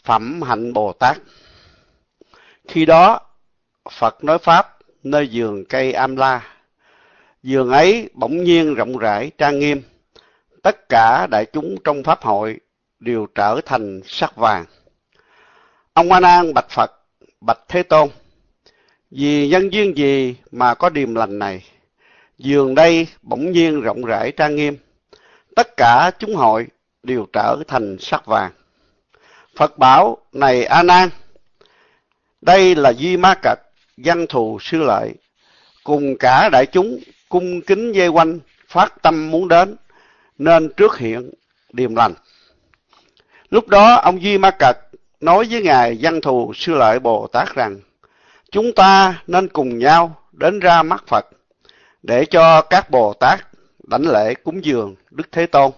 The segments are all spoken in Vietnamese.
Phẩm hạnh Bồ Tát. Khi đó, Phật nói Pháp nơi vườn cây Am-la. Vườn ấy bỗng nhiên rộng rãi, trang nghiêm. Tất cả đại chúng trong Pháp hội đều trở thành sắc vàng. Ông A Nan bạch Phật, bạch Thế Tôn, vì nhân duyên gì mà có điềm lành này? Vườn đây bỗng nhiên rộng rãi, trang nghiêm. Tất cả chúng hội đều trở thành sắc vàng. Phật bảo, này A Nan, đây là Duy Ma Cật, Văn Thù Sư Lợi, cùng cả đại chúng cung kính vây quanh, phát tâm muốn đến, nên trước hiện điềm lành. Lúc đó ông Duy Ma Cật nói với Ngài Văn Thù Sư Lợi Bồ Tát rằng, chúng ta nên cùng nhau đến ra mắt Phật, để cho các Bồ Tát đảnh lễ cúng dường Đức Thế Tôn.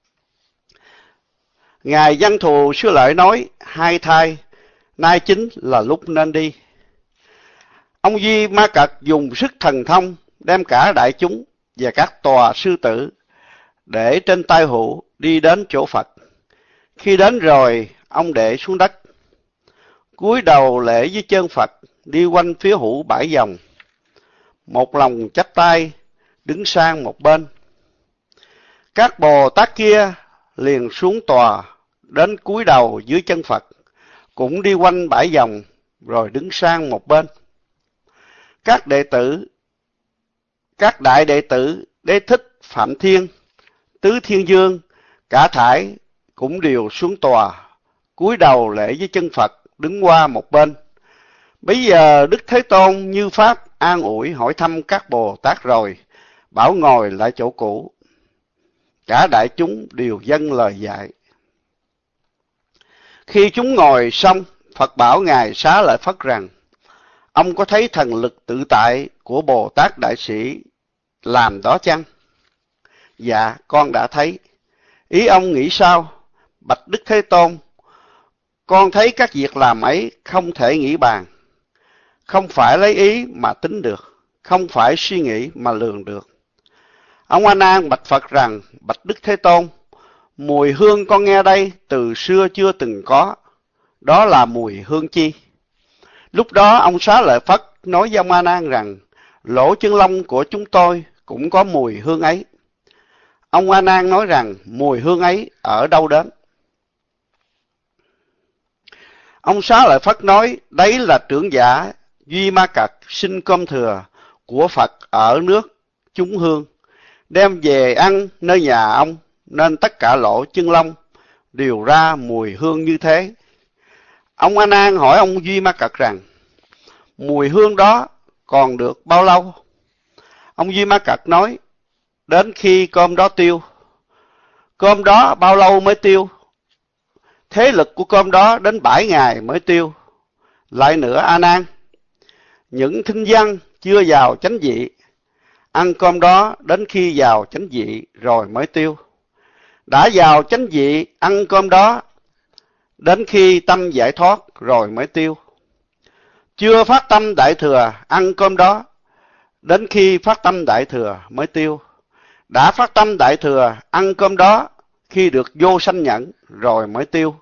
Ngài Văn Thù Sư Lợi nói, hai thai, nay chính là lúc nên đi. Ông Duy Ma Cật dùng sức thần thông, đem cả đại chúng và các tòa sư tử để trên tay hữu đi đến chỗ Phật. Khi đến rồi, ông để xuống đất, cúi đầu lễ với chân Phật, đi quanh phía hữu 7 vòng, một lòng chắp tay, đứng sang một bên. Các Bồ Tát kia liền xuống tòa, đến cúi đầu dưới chân Phật, cũng đi quanh 7 vòng, rồi đứng sang một bên. Các đại đệ tử Đế Thích, Phạm Thiên, Tứ Thiên Dương, cả thải cũng đều xuống tòa, cúi đầu lễ với chân Phật, đứng qua một bên. Bây giờ Đức Thế Tôn như Pháp an ủi hỏi thăm các Bồ Tát rồi, bảo ngồi lại chỗ cũ. Cả đại chúng đều dâng lời dạy. Khi chúng ngồi xong, Phật bảo Ngài Xá Lợi Phất rằng, ông có thấy thần lực tự tại của Bồ Tát Đại Sĩ làm đó chăng? Dạ, con đã thấy. Ý ông nghĩ sao? Bạch Đức Thế Tôn, con thấy các việc làm ấy không thể nghĩ bàn, không phải lấy ý mà tính được, không phải suy nghĩ mà lường được. Ông A Nan bạch Phật rằng, bạch Đức Thế Tôn, mùi hương con nghe đây từ xưa chưa từng có, đó là mùi hương chi? Lúc đó ông Xá Lợi Phất nói với ông A Nan rằng, lỗ chân lông của chúng tôi cũng có mùi hương ấy. Ông A Nan nói rằng, mùi hương ấy ở đâu đến? Ông Xá Lợi Phất nói, đấy là trưởng giả Duy Ma Cật xin cơm thừa của Phật ở nước chúng hương, đem về ăn nơi nhà ông, nên tất cả lỗ chân lông đều ra mùi hương như thế. Ông A Nan hỏi ông Duy Ma Cật rằng, mùi hương đó còn được bao lâu? Ông Duy Ma Cật nói, đến khi cơm đó tiêu. Cơm đó bao lâu mới tiêu? Thế lực của cơm đó đến 7 ngày mới tiêu. Lại nữa A Nan, những thinh văn chưa vào chánh vị, ăn cơm đó đến khi vào chánh vị rồi mới tiêu. Đã vào chánh vị, ăn cơm đó đến khi tâm giải thoát rồi mới tiêu. Chưa phát tâm đại thừa, ăn cơm đó đến khi phát tâm đại thừa mới tiêu. Đã phát tâm đại thừa, ăn cơm đó khi được vô sanh nhẫn rồi mới tiêu.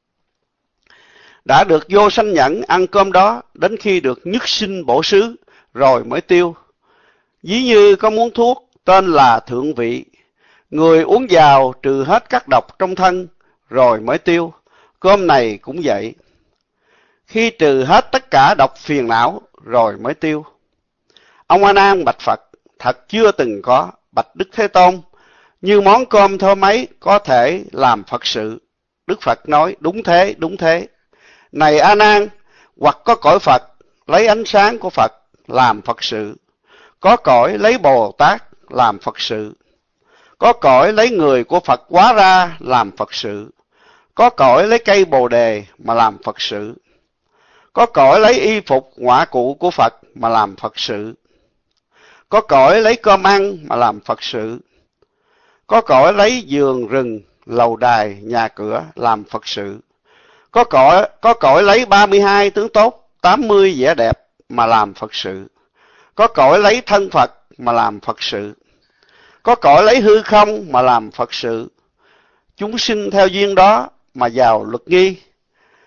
Đã được vô sanh nhẫn, ăn cơm đó đến khi được nhất sinh bổ xứ rồi mới tiêu. Ví như có muốn thuốc tên là thượng vị, người uống vào trừ hết các độc trong thân rồi mới tiêu. Cơm này cũng vậy, khi trừ hết tất cả độc phiền não rồi mới tiêu. Ông A Nan bạch Phật, thật chưa từng có. Bạch Đức Thế Tôn, như món cơm thơm ấy có thể làm Phật sự? Đức Phật nói, đúng thế, đúng thế. Này A Nan, hoặc có cõi Phật lấy ánh sáng của Phật làm Phật sự, có cõi lấy Bồ Tát làm Phật sự, có cõi lấy người của Phật hóa ra làm Phật sự, có cõi lấy cây Bồ Đề mà làm Phật sự, có cõi lấy y phục ngọa cụ của Phật mà làm Phật sự, có cõi lấy cơm ăn mà làm Phật sự, có cõi lấy vườn rừng, lầu đài, nhà cửa làm Phật sự, có cõi lấy 32 tướng tốt, 80 vẻ đẹp mà làm Phật sự, có cõi lấy thân Phật mà làm Phật sự, có cõi lấy hư không mà làm Phật sự. Chúng sinh theo duyên đó mà vào luật nghi.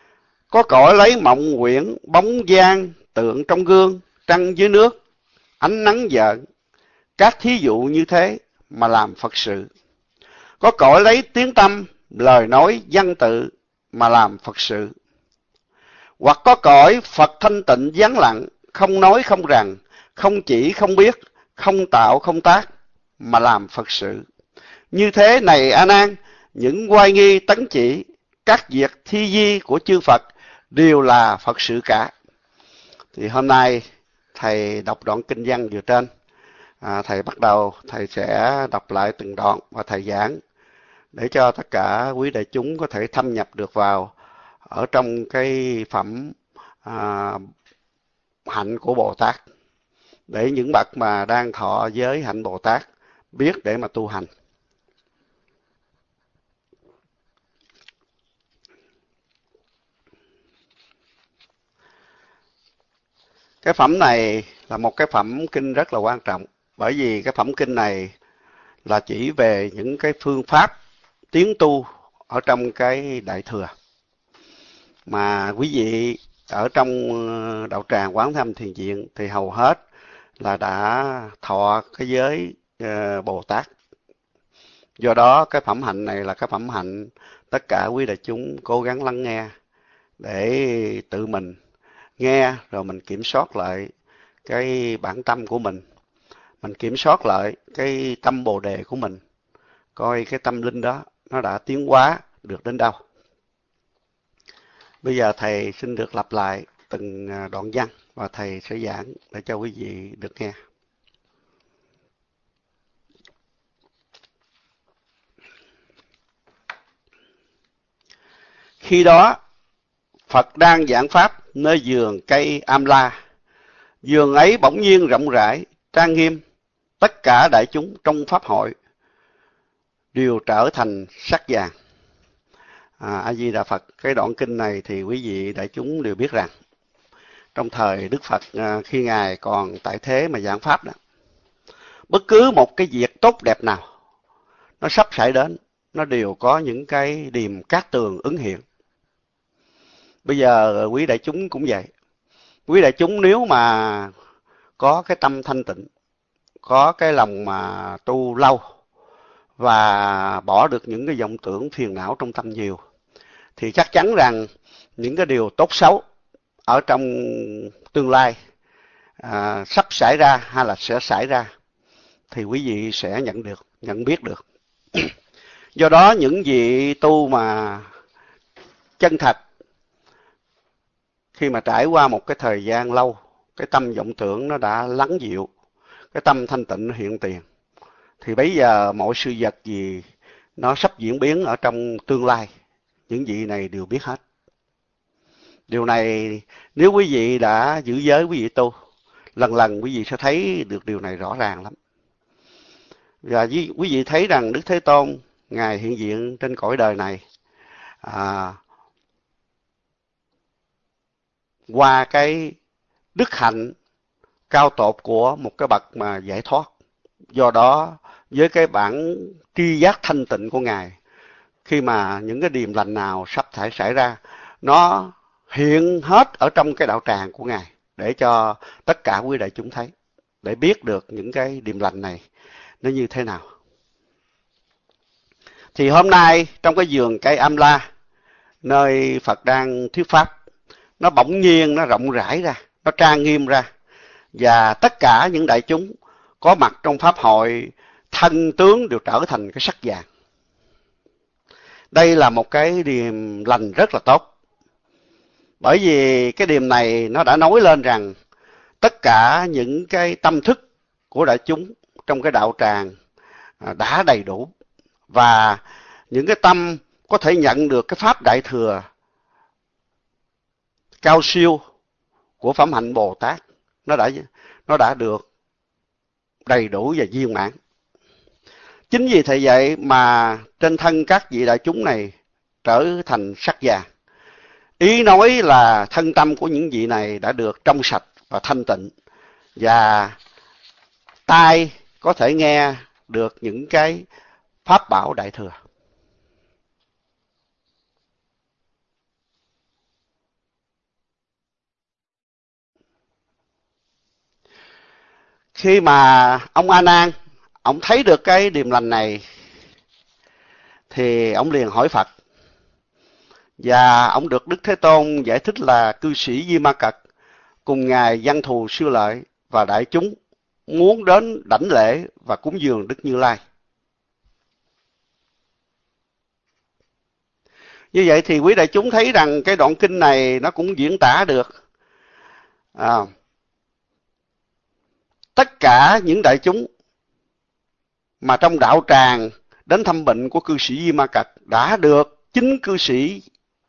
Có cõi lấy mộng quyển, bóng dáng, tượng trong gương, trăng dưới nước, ánh nắng vợn, các thí dụ như thế mà làm Phật sự. Có cõi lấy tiếng tâm, lời nói, văn tự mà làm Phật sự. Hoặc có cõi Phật thanh tịnh vắng lặng, không nói không rằng, không chỉ không biết, không tạo không tác mà làm Phật sự. Như thế này A Nan, những oai nghi tấn chỉ, các việc thi di của chư Phật đều là Phật sự cả. Thì hôm nay thầy đọc đoạn kinh văn vừa trên. Thầy bắt đầu, thầy sẽ đọc lại từng đoạn và thầy giảng để cho tất cả quý đại chúng có thể thâm nhập được vào ở trong cái phẩm hạnh của Bồ Tát, để những bậc mà đang thọ giới hạnh Bồ Tát biết để mà tu hành. Cái phẩm này là một cái phẩm kinh rất là quan trọng, bởi vì cái phẩm kinh này là chỉ về những cái phương pháp tiến tu ở trong cái Đại Thừa. Mà quý vị ở trong đạo tràng Quán Thâm Thiền Viện thì hầu hết là đã thọ cái giới Bồ Tát. Do đó cái phẩm hạnh này là cái phẩm hạnh tất cả quý đại chúng cố gắng lắng nghe để tự mình nghe rồi mình kiểm soát lại cái bản tâm của mình kiểm soát lại cái tâm Bồ Đề của mình, coi cái tâm linh đó nó đã tiến hóa được đến đâu. Bây giờ thầy xin được lặp lại từng đoạn văn và thầy sẽ giảng để cho quý vị được nghe. Khi đó, Phật đang giảng pháp nơi vườn cây Amla. Vườn ấy bỗng nhiên rộng rãi, trang nghiêm. Tất cả đại chúng trong pháp hội đều trở thành sắc vàng. A Di Đà Phật. Cái đoạn kinh này thì quý vị đại chúng đều biết rằng trong thời Đức Phật khi Ngài còn tại thế mà giảng pháp đó, bất cứ một cái việc tốt đẹp nào nó sắp xảy đến, nó đều có những cái điềm cát tường ứng hiện. Bây giờ quý đại chúng cũng vậy. Quý đại chúng nếu mà có cái tâm thanh tịnh, có cái lòng mà tu lâu và bỏ được những cái vọng tưởng phiền não trong tâm nhiều, thì chắc chắn rằng những cái điều tốt xấu ở trong tương lai sắp xảy ra hay là sẽ xảy ra thì quý vị sẽ nhận biết được. Do đó những vị tu mà chân thật, khi mà trải qua một cái thời gian lâu, cái tâm vọng tưởng nó đã lắng dịu, cái tâm thanh tịnh nó hiện tiền, thì bây giờ mọi sự vật gì nó sắp diễn biến ở trong tương lai, những vị này đều biết hết. Điều này nếu quý vị đã giữ giới, quý vị tu, lần lần quý vị sẽ thấy được điều này rõ ràng lắm. Và quý vị thấy rằng Đức Thế Tôn, Ngài hiện diện trên cõi đời này qua cái đức hạnh cao tột của một cái bậc mà giải thoát. Do đó với cái bản tri giác thanh tịnh của Ngài, khi mà những cái điềm lành nào sắp xảy ra, nó hiện hết ở trong cái đạo tràng của Ngài để cho tất cả quý đại chúng thấy, để biết được những cái điềm lành này nó như thế nào. Thì hôm nay trong cái vườn cây Amla, nơi Phật đang thuyết pháp, nó bỗng nhiên nó rộng rãi ra, nó trang nghiêm ra, và tất cả những đại chúng có mặt trong pháp hội thân tướng đều trở thành cái sắc vàng. Đây là một cái điềm lành rất là tốt, bởi vì cái điềm này nó đã nói lên rằng tất cả những cái tâm thức của đại chúng trong cái đạo tràng đã đầy đủ, và những cái tâm có thể nhận được cái pháp đại thừa cao siêu của phẩm hạnh Bồ Tát, nó đã được đầy đủ và viên mãn. Chính vì thế vậy mà trên thân các vị đại chúng này trở thành sắc vàng. Ý nói là thân tâm của những vị này đã được trong sạch và thanh tịnh, và tai có thể nghe được những cái pháp bảo đại thừa. Khi mà ông A Nan ông thấy được cái điềm lành này thì ông liền hỏi Phật, và ông được Đức Thế Tôn giải thích là cư sĩ Di Ma Cật cùng ngài Văn Thù Sư Lợi và đại chúng muốn đến đảnh lễ và cúng dường Đức Như Lai. Như vậy thì quý đại chúng thấy rằng cái đoạn kinh này nó cũng diễn tả được tất cả những đại chúng mà trong đạo tràng đến thăm bệnh của cư sĩ Di Ma Cật đã được chính cư sĩ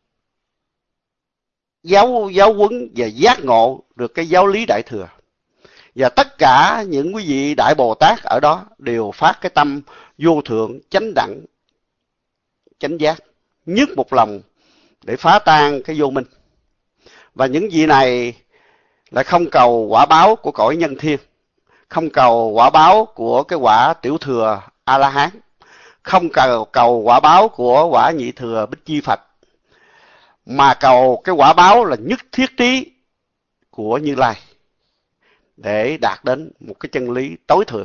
giáo huấn và giác ngộ được cái giáo lý đại thừa. Và tất cả những quý vị đại Bồ Tát ở đó đều phát cái tâm vô thượng chánh đẳng chánh giác, nhất một lòng để phá tan cái vô minh. Và những vị này lại không cầu quả báo của cõi nhân thiên, không cầu quả báo của cái quả tiểu thừa A La Hán, không cầu quả báo của quả nhị thừa Bích Chi Phật, mà cầu cái quả báo là nhất thiết trí của Như Lai để đạt đến một cái chân lý tối thượng.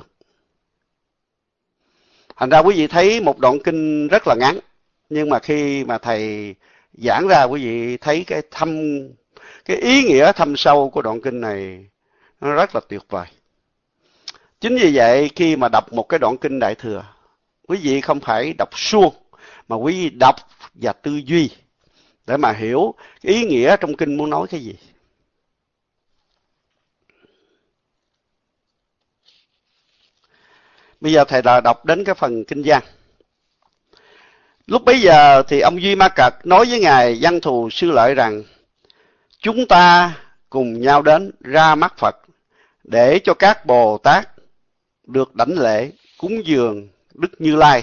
Thành ra quý vị thấy một đoạn kinh rất là ngắn, nhưng mà khi mà thầy giảng ra, quý vị thấy cái ý nghĩa thâm sâu của đoạn kinh này nó rất là tuyệt vời. Chính vì vậy khi mà đọc một cái đoạn kinh đại thừa, quý vị không phải đọc suông, mà quý vị đọc và tư duy để mà hiểu ý nghĩa trong kinh muốn nói cái gì. Bây giờ thầy đã đọc đến cái phần kinh văn. Lúc bấy giờ thì ông Duy Ma Cật nói với ngài Văn Thù Sư Lợi rằng: chúng ta cùng nhau đến ra mắt Phật để cho các Bồ Tát được đảnh lễ cúng dường Đức Như Lai.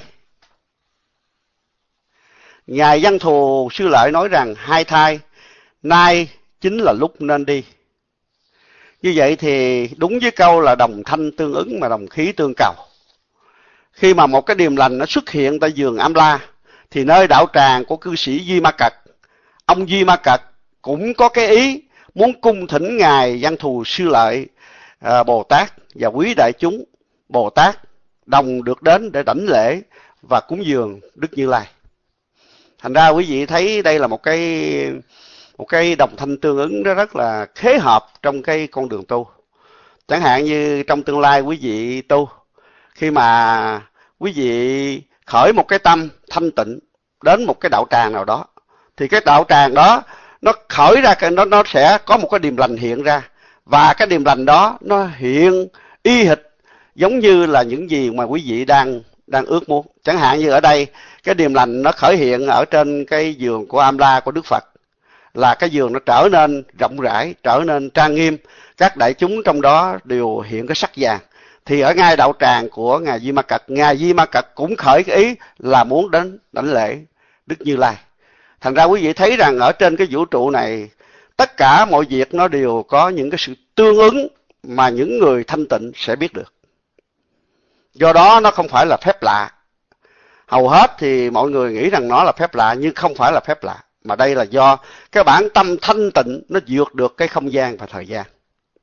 Ngài Văn Thù Sư Lợi nói rằng: hai thai, nay chính là lúc nên đi. Như vậy thì đúng với câu là đồng thanh tương ứng mà đồng khí tương cầu. Khi mà một cái điềm lành nó xuất hiện tại vườn Am La, thì nơi đạo tràng của cư sĩ Duy Ma Cật, ông Duy Ma Cật cũng có cái ý muốn cung thỉnh ngài Văn Thù Sư Lợi Bồ Tát và quý đại chúng Bồ Tát đồng được đến để đảnh lễ và cúng dường Đức Như Lai. Thành ra quý vị thấy đây là một cái đồng thanh tương ứng nó rất là khế hợp trong cái con đường tu. Chẳng hạn như trong tương lai quý vị tu, khi mà quý vị khởi một cái tâm thanh tịnh đến một cái đạo tràng nào đó, thì cái đạo tràng đó nó khởi ra, nó sẽ có một cái điềm lành hiện ra, và cái điềm lành đó nó hiện y hệt giống như là những gì mà quý vị đang ước muốn. Chẳng hạn như ở đây cái điềm lành nó khởi hiện ở trên cái vườn của Am La của Đức Phật, là cái vườn nó trở nên rộng rãi, trở nên trang nghiêm, các đại chúng trong đó đều hiện cái sắc vàng. Thì ở ngay đạo tràng của ngài Di Ma Cật cũng khởi cái ý là muốn đến đảnh lễ Đức Như Lai. Thành ra quý vị thấy rằng ở trên cái vũ trụ này, tất cả mọi việc nó đều có những cái sự tương ứng mà những người thanh tịnh sẽ biết được. Do đó nó không phải là phép lạ. Hầu hết thì mọi người nghĩ rằng nó là phép lạ, nhưng không phải là phép lạ, mà đây là do cái bản tâm thanh tịnh nó vượt được cái không gian và thời gian.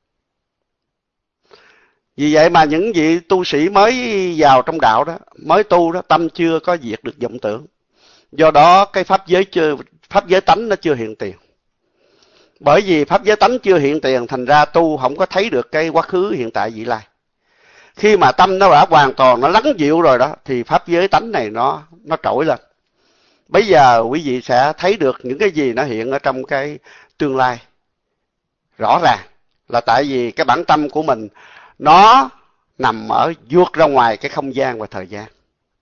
Vì vậy mà những vị tu sĩ mới vào trong đạo đó, mới tu đó, tâm chưa có diệt được vọng tưởng. Do đó cái pháp giới tánh nó chưa hiện tiền. Bởi vì pháp giới tánh chưa hiện tiền, thành ra tu không có thấy được cái quá khứ, hiện tại, vị lai. Khi mà tâm nó đã hoàn toàn nó lắng dịu rồi đó, thì pháp giới tánh này nó trỗi lên. Bây giờ quý vị sẽ thấy được những cái gì nó hiện ở trong cái tương lai. Rõ ràng là tại vì cái bản tâm của mình nó nằm ở vượt ra ngoài cái không gian và thời gian.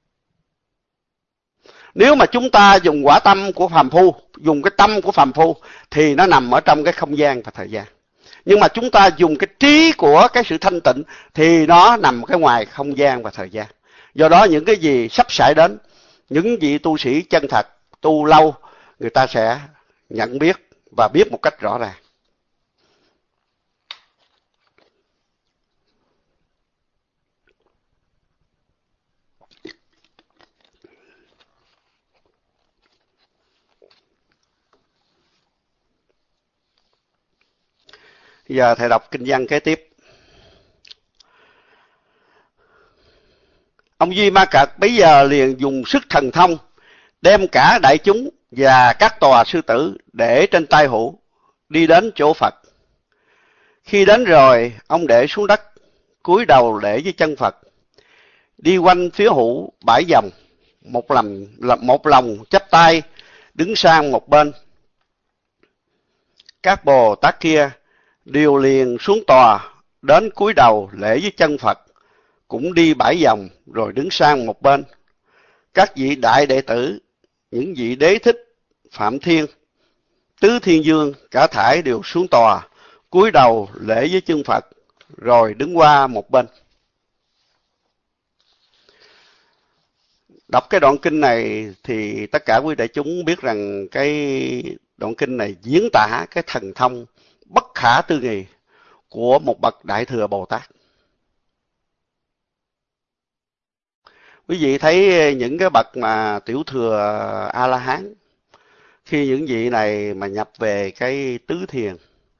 Nếu mà chúng ta dùng quả tâm của phàm phu, dùng cái tâm của phàm phu, thì nó nằm ở trong cái không gian và thời gian. Nhưng mà chúng ta dùng cái trí của cái sự thanh tịnh thì nó nằm cái ngoài không gian và thời gian. Do đó những cái gì sắp xảy đến, những vị tu sĩ chân thật, tu lâu, người ta sẽ nhận biết và biết một cách rõ ràng. Giờ thầy đọc kinh văn kế tiếp. Ông Duy Ma Cật bấy giờ liền dùng sức thần thông, đem cả đại chúng và các tòa sư tử để trên tay hữu, đi đến chỗ Phật. Khi đến rồi, ông để xuống đất, cúi đầu lễ với chân Phật, đi quanh phía hữu 7 vòng, một lòng chắp tay, đứng sang một bên. Các Bồ Tát kia đều liền xuống tòa, đến cúi đầu lễ với chân Phật, cũng đi 7 vòng rồi đứng sang một bên. Các vị đại đệ tử, những vị Đế Thích, Phạm Thiên, Tứ Thiên Dương, cả thảy đều xuống tòa, cúi đầu lễ với chân Phật, rồi đứng qua một bên. Đọc cái đoạn kinh này thì tất cả quý đại chúng biết rằng cái đoạn kinh này diễn tả cái thần thông bất khả tư nghị của một bậc Đại Thừa Bồ Tát. Quý vị thấy những cái bậc mà tiểu thừa A-la-hán, khi những vị này mà nhập về cái tứ thiền,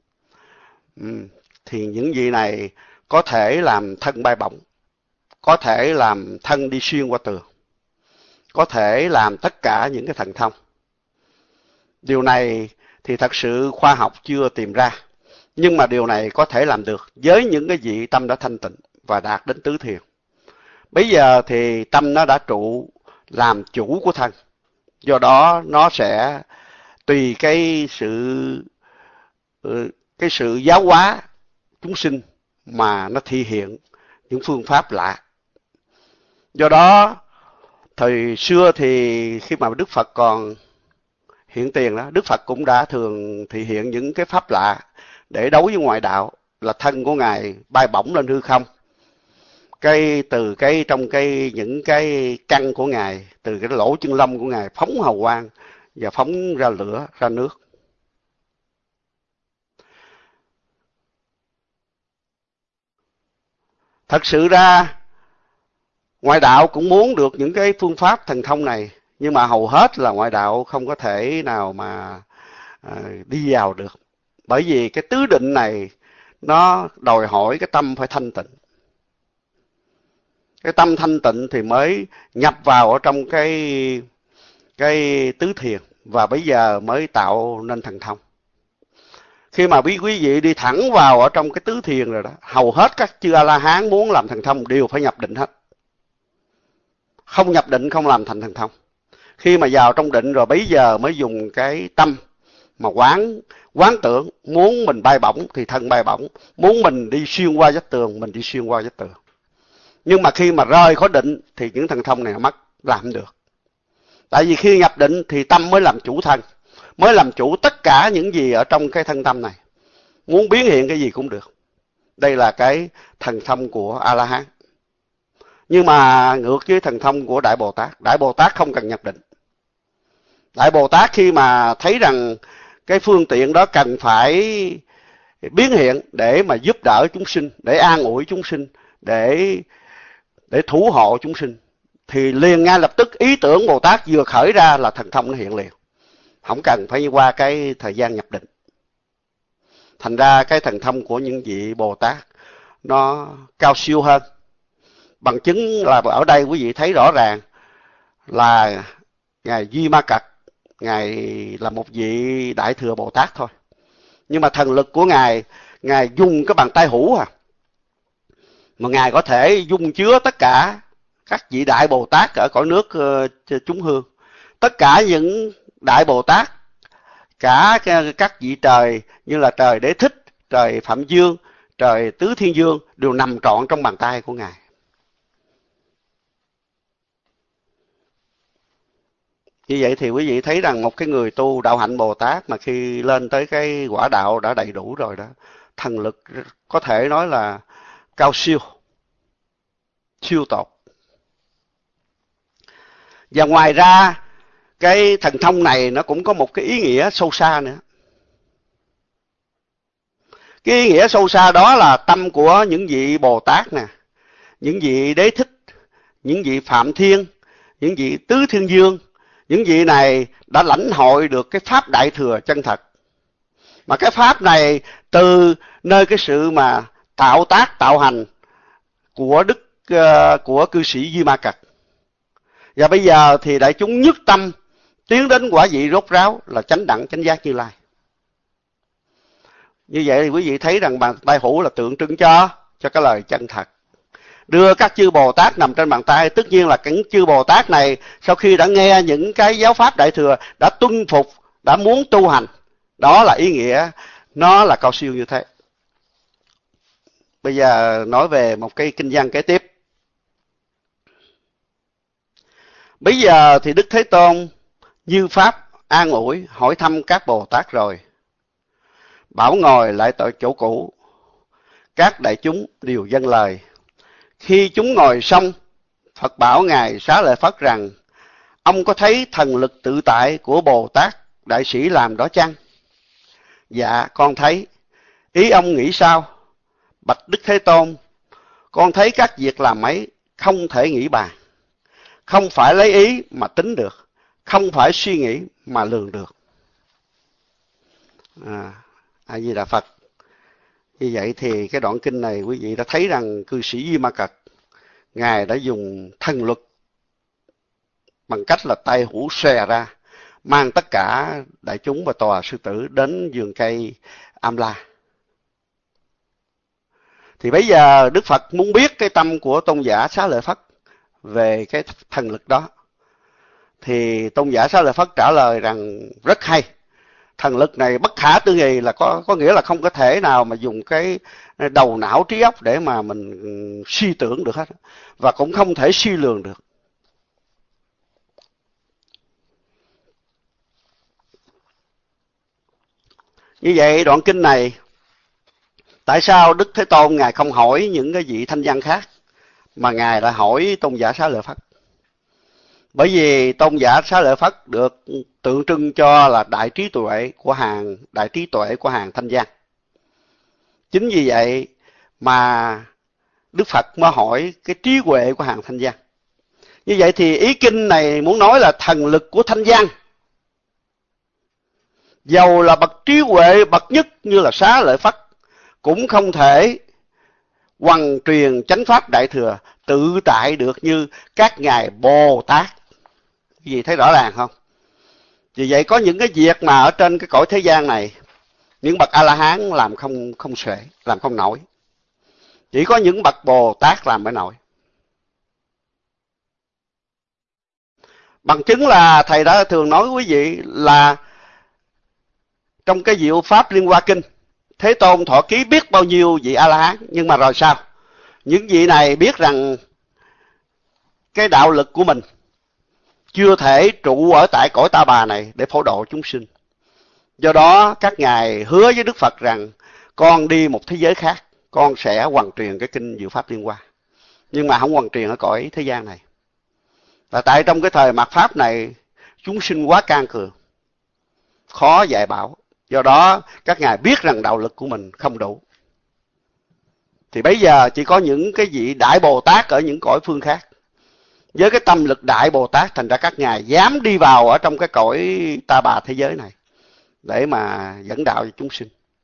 thì những vị này có thể làm thân bay bổng, có thể làm thân đi xuyên qua tường, có thể làm tất cả những cái thần thông. Điều này thì thật sự khoa học chưa tìm ra, nhưng mà điều này có thể làm được với những cái vị tâm đã thanh tịnh và đạt đến tứ thiền. Bây giờ thì tâm nó đã trụ làm chủ của thân, do đó nó sẽ tùy cái sự giáo hóa chúng sinh mà nó thể hiện những phương pháp lạ. Do đó thời xưa thì khi mà Đức Phật còn hiện tiền đó, Đức Phật cũng đã thường thể hiện những cái pháp lạ để đấu với ngoại đạo, là thân của Ngài bay bổng lên hư không. Từ những cái căn của Ngài, từ cái lỗ chân lông của Ngài phóng hào quang và phóng ra lửa, ra nước. Thật sự ra ngoại đạo cũng muốn được những cái phương pháp thần thông này, nhưng mà hầu hết là ngoại đạo không có thể nào mà đi vào được. Bởi vì cái tứ định này nó đòi hỏi cái tâm phải thanh tịnh. Cái tâm thanh tịnh thì mới nhập vào ở trong cái tứ thiền, và bây giờ mới tạo nên thần thông. Khi mà quý vị đi thẳng vào ở trong cái tứ thiền rồi đó, hầu hết các chư A-la-hán muốn làm thần thông đều phải nhập định hết. Không nhập định không làm thành thần thông. Khi mà vào trong định rồi bấy giờ mới dùng cái tâm mà quán tưởng, muốn mình bay bổng thì thân bay bổng, muốn mình đi xuyên qua vách tường, mình đi xuyên qua vách tường. Nhưng mà khi mà rời khỏi định thì những thần thông này mất, làm không được. Tại vì khi nhập định thì tâm mới làm chủ thân, mới làm chủ tất cả những gì ở trong cái thân tâm này. Muốn biến hiện cái gì cũng được. Đây là cái thần thông của A-la-hán. Nhưng mà ngược với thần thông của Đại Bồ Tát, Đại Bồ Tát không cần nhập định. Đại Bồ Tát khi mà thấy rằng cái phương tiện đó cần phải biến hiện để mà giúp đỡ chúng sinh, để an ủi chúng sinh, để thủ hộ chúng sinh, thì liền ngay lập tức ý tưởng Bồ Tát vừa khởi ra là thần thông nó hiện liền. Không cần phải qua cái thời gian nhập định. Thành ra cái thần thông của những vị Bồ Tát nó cao siêu hơn. Bằng chứng là ở đây quý vị thấy rõ ràng là Ngài Duy Ma Cật, Ngài là một vị Đại Thừa Bồ Tát thôi. Nhưng mà thần lực của Ngài dùng cái bàn tay hữu mà Ngài có thể dung chứa tất cả các vị Đại Bồ Tát ở cõi nước chúng hương. Tất cả những Đại Bồ Tát, cả các vị trời như là trời Đế Thích, trời Phạm Dương, trời Tứ Thiên Dương đều nằm trọn trong bàn tay của Ngài. Như vậy thì quý vị thấy rằng một cái người tu đạo hạnh Bồ Tát mà khi lên tới cái quả đạo đã đầy đủ rồi đó, thần lực có thể nói là cao siêu, siêu tột. Và ngoài ra cái thần thông này nó cũng có một cái ý nghĩa sâu xa nữa. Cái ý nghĩa sâu xa đó là tâm của những vị Bồ Tát nè, những vị Đế Thích, những vị Phạm Thiên, những vị Tứ Thiên Dương, những vị này đã lãnh hội được cái pháp Đại Thừa chân thật. Mà cái pháp này từ nơi cái sự mà tạo tác, tạo hành của Đức của cư sĩ Di Ma Cật. Và bây giờ thì đại chúng nhất tâm tiến đến quả vị rốt ráo là chánh đẳng chánh giác Như Lai. Như vậy thì quý vị thấy rằng bàn tay hữu là tượng trưng cho cái lời chân thật. Đưa các chư Bồ Tát nằm trên bàn tay, tất nhiên là những chư Bồ Tát này sau khi đã nghe những cái giáo pháp Đại Thừa, đã tuân phục, đã muốn tu hành. Đó là ý nghĩa, nó là cao siêu như thế. Bây giờ nói về một cái kinh văn kế tiếp. Bây giờ thì Đức Thế Tôn như Pháp an ủi hỏi thăm các Bồ Tát rồi, bảo ngồi lại tại chỗ cũ. Các đại chúng đều dâng lời. Khi chúng ngồi xong, Phật bảo Ngài Xá Lợi Phất rằng, ông có thấy thần lực tự tại của Bồ Tát Đại Sĩ làm đó chăng? Dạ, con thấy. Ý ông nghĩ sao? Bạch Đức Thế Tôn, con thấy các việc làm ấy không thể nghĩ bàn. Không phải lấy ý mà tính được, không phải suy nghĩ mà lường được. A Di Đà Phật. Như vậy thì cái đoạn kinh này quý vị đã thấy rằng cư sĩ Di Ma Cật, Ngài đã dùng thần lực bằng cách là tay hữu xòe ra, mang tất cả đại chúng và tòa sư tử đến vườn cây Amla. Thì bây giờ Đức Phật muốn biết cái tâm của tôn giả Xá Lợi Phất về cái thần lực đó. Thì tôn giả Xá Lợi Phất trả lời rằng rất hay. Thần lực này bất khả tư nghị, là có nghĩa là không có thể nào mà dùng cái đầu não trí óc để mà mình suy tưởng được hết, và cũng không thể suy lường được. Như vậy đoạn kinh này, tại sao Đức Thế Tôn Ngài không hỏi những cái vị thanh văn khác, mà Ngài lại hỏi tôn giả Xá Lợi Phất? Bởi vì tôn giả Xá Lợi Phất được tượng trưng cho là đại trí tuệ của hàng thanh văn. Chính vì vậy mà Đức Phật mới hỏi cái trí huệ của hàng thanh văn. Như vậy thì ý kinh này muốn nói là thần lực của thanh văn, dầu là bậc trí huệ bậc nhất như là Xá Lợi Phất, cũng không thể hoằng truyền chánh pháp Đại Thừa tự tại được như các ngài Bồ Tát. Quý vị thấy rõ ràng không? Vì vậy có những cái việc mà ở trên cái cõi thế gian này, những bậc A-la-hán làm không xuể, làm không nổi. Chỉ có những bậc Bồ Tát làm mới nổi. Bằng chứng là thầy đã thường nói với quý vị là trong cái diệu pháp Liên Hoa Kinh, Thế Tôn thọ ký biết bao nhiêu vị A-la-hán, nhưng mà rồi sao? Những vị này biết rằng cái đạo lực của mình chưa thể trụ ở tại cõi Ta Bà này để phổ độ chúng sinh. Do đó các ngài hứa với Đức Phật rằng con đi một thế giới khác, con sẽ hoằng truyền cái kinh Diệu Pháp Liên Hoa, nhưng mà không hoằng truyền ở cõi thế gian này. Và tại trong cái thời mạt Pháp này, chúng sinh quá can cường, khó dạy bảo. Do đó các ngài biết rằng đạo lực của mình không đủ. Thì bây giờ chỉ có những cái vị Đại Bồ Tát ở những cõi phương khác, với cái tâm lực Đại Bồ Tát, thành ra các ngài dám đi vào ở trong cái cõi Ta Bà thế giới này để mà dẫn đạo cho chúng sinh.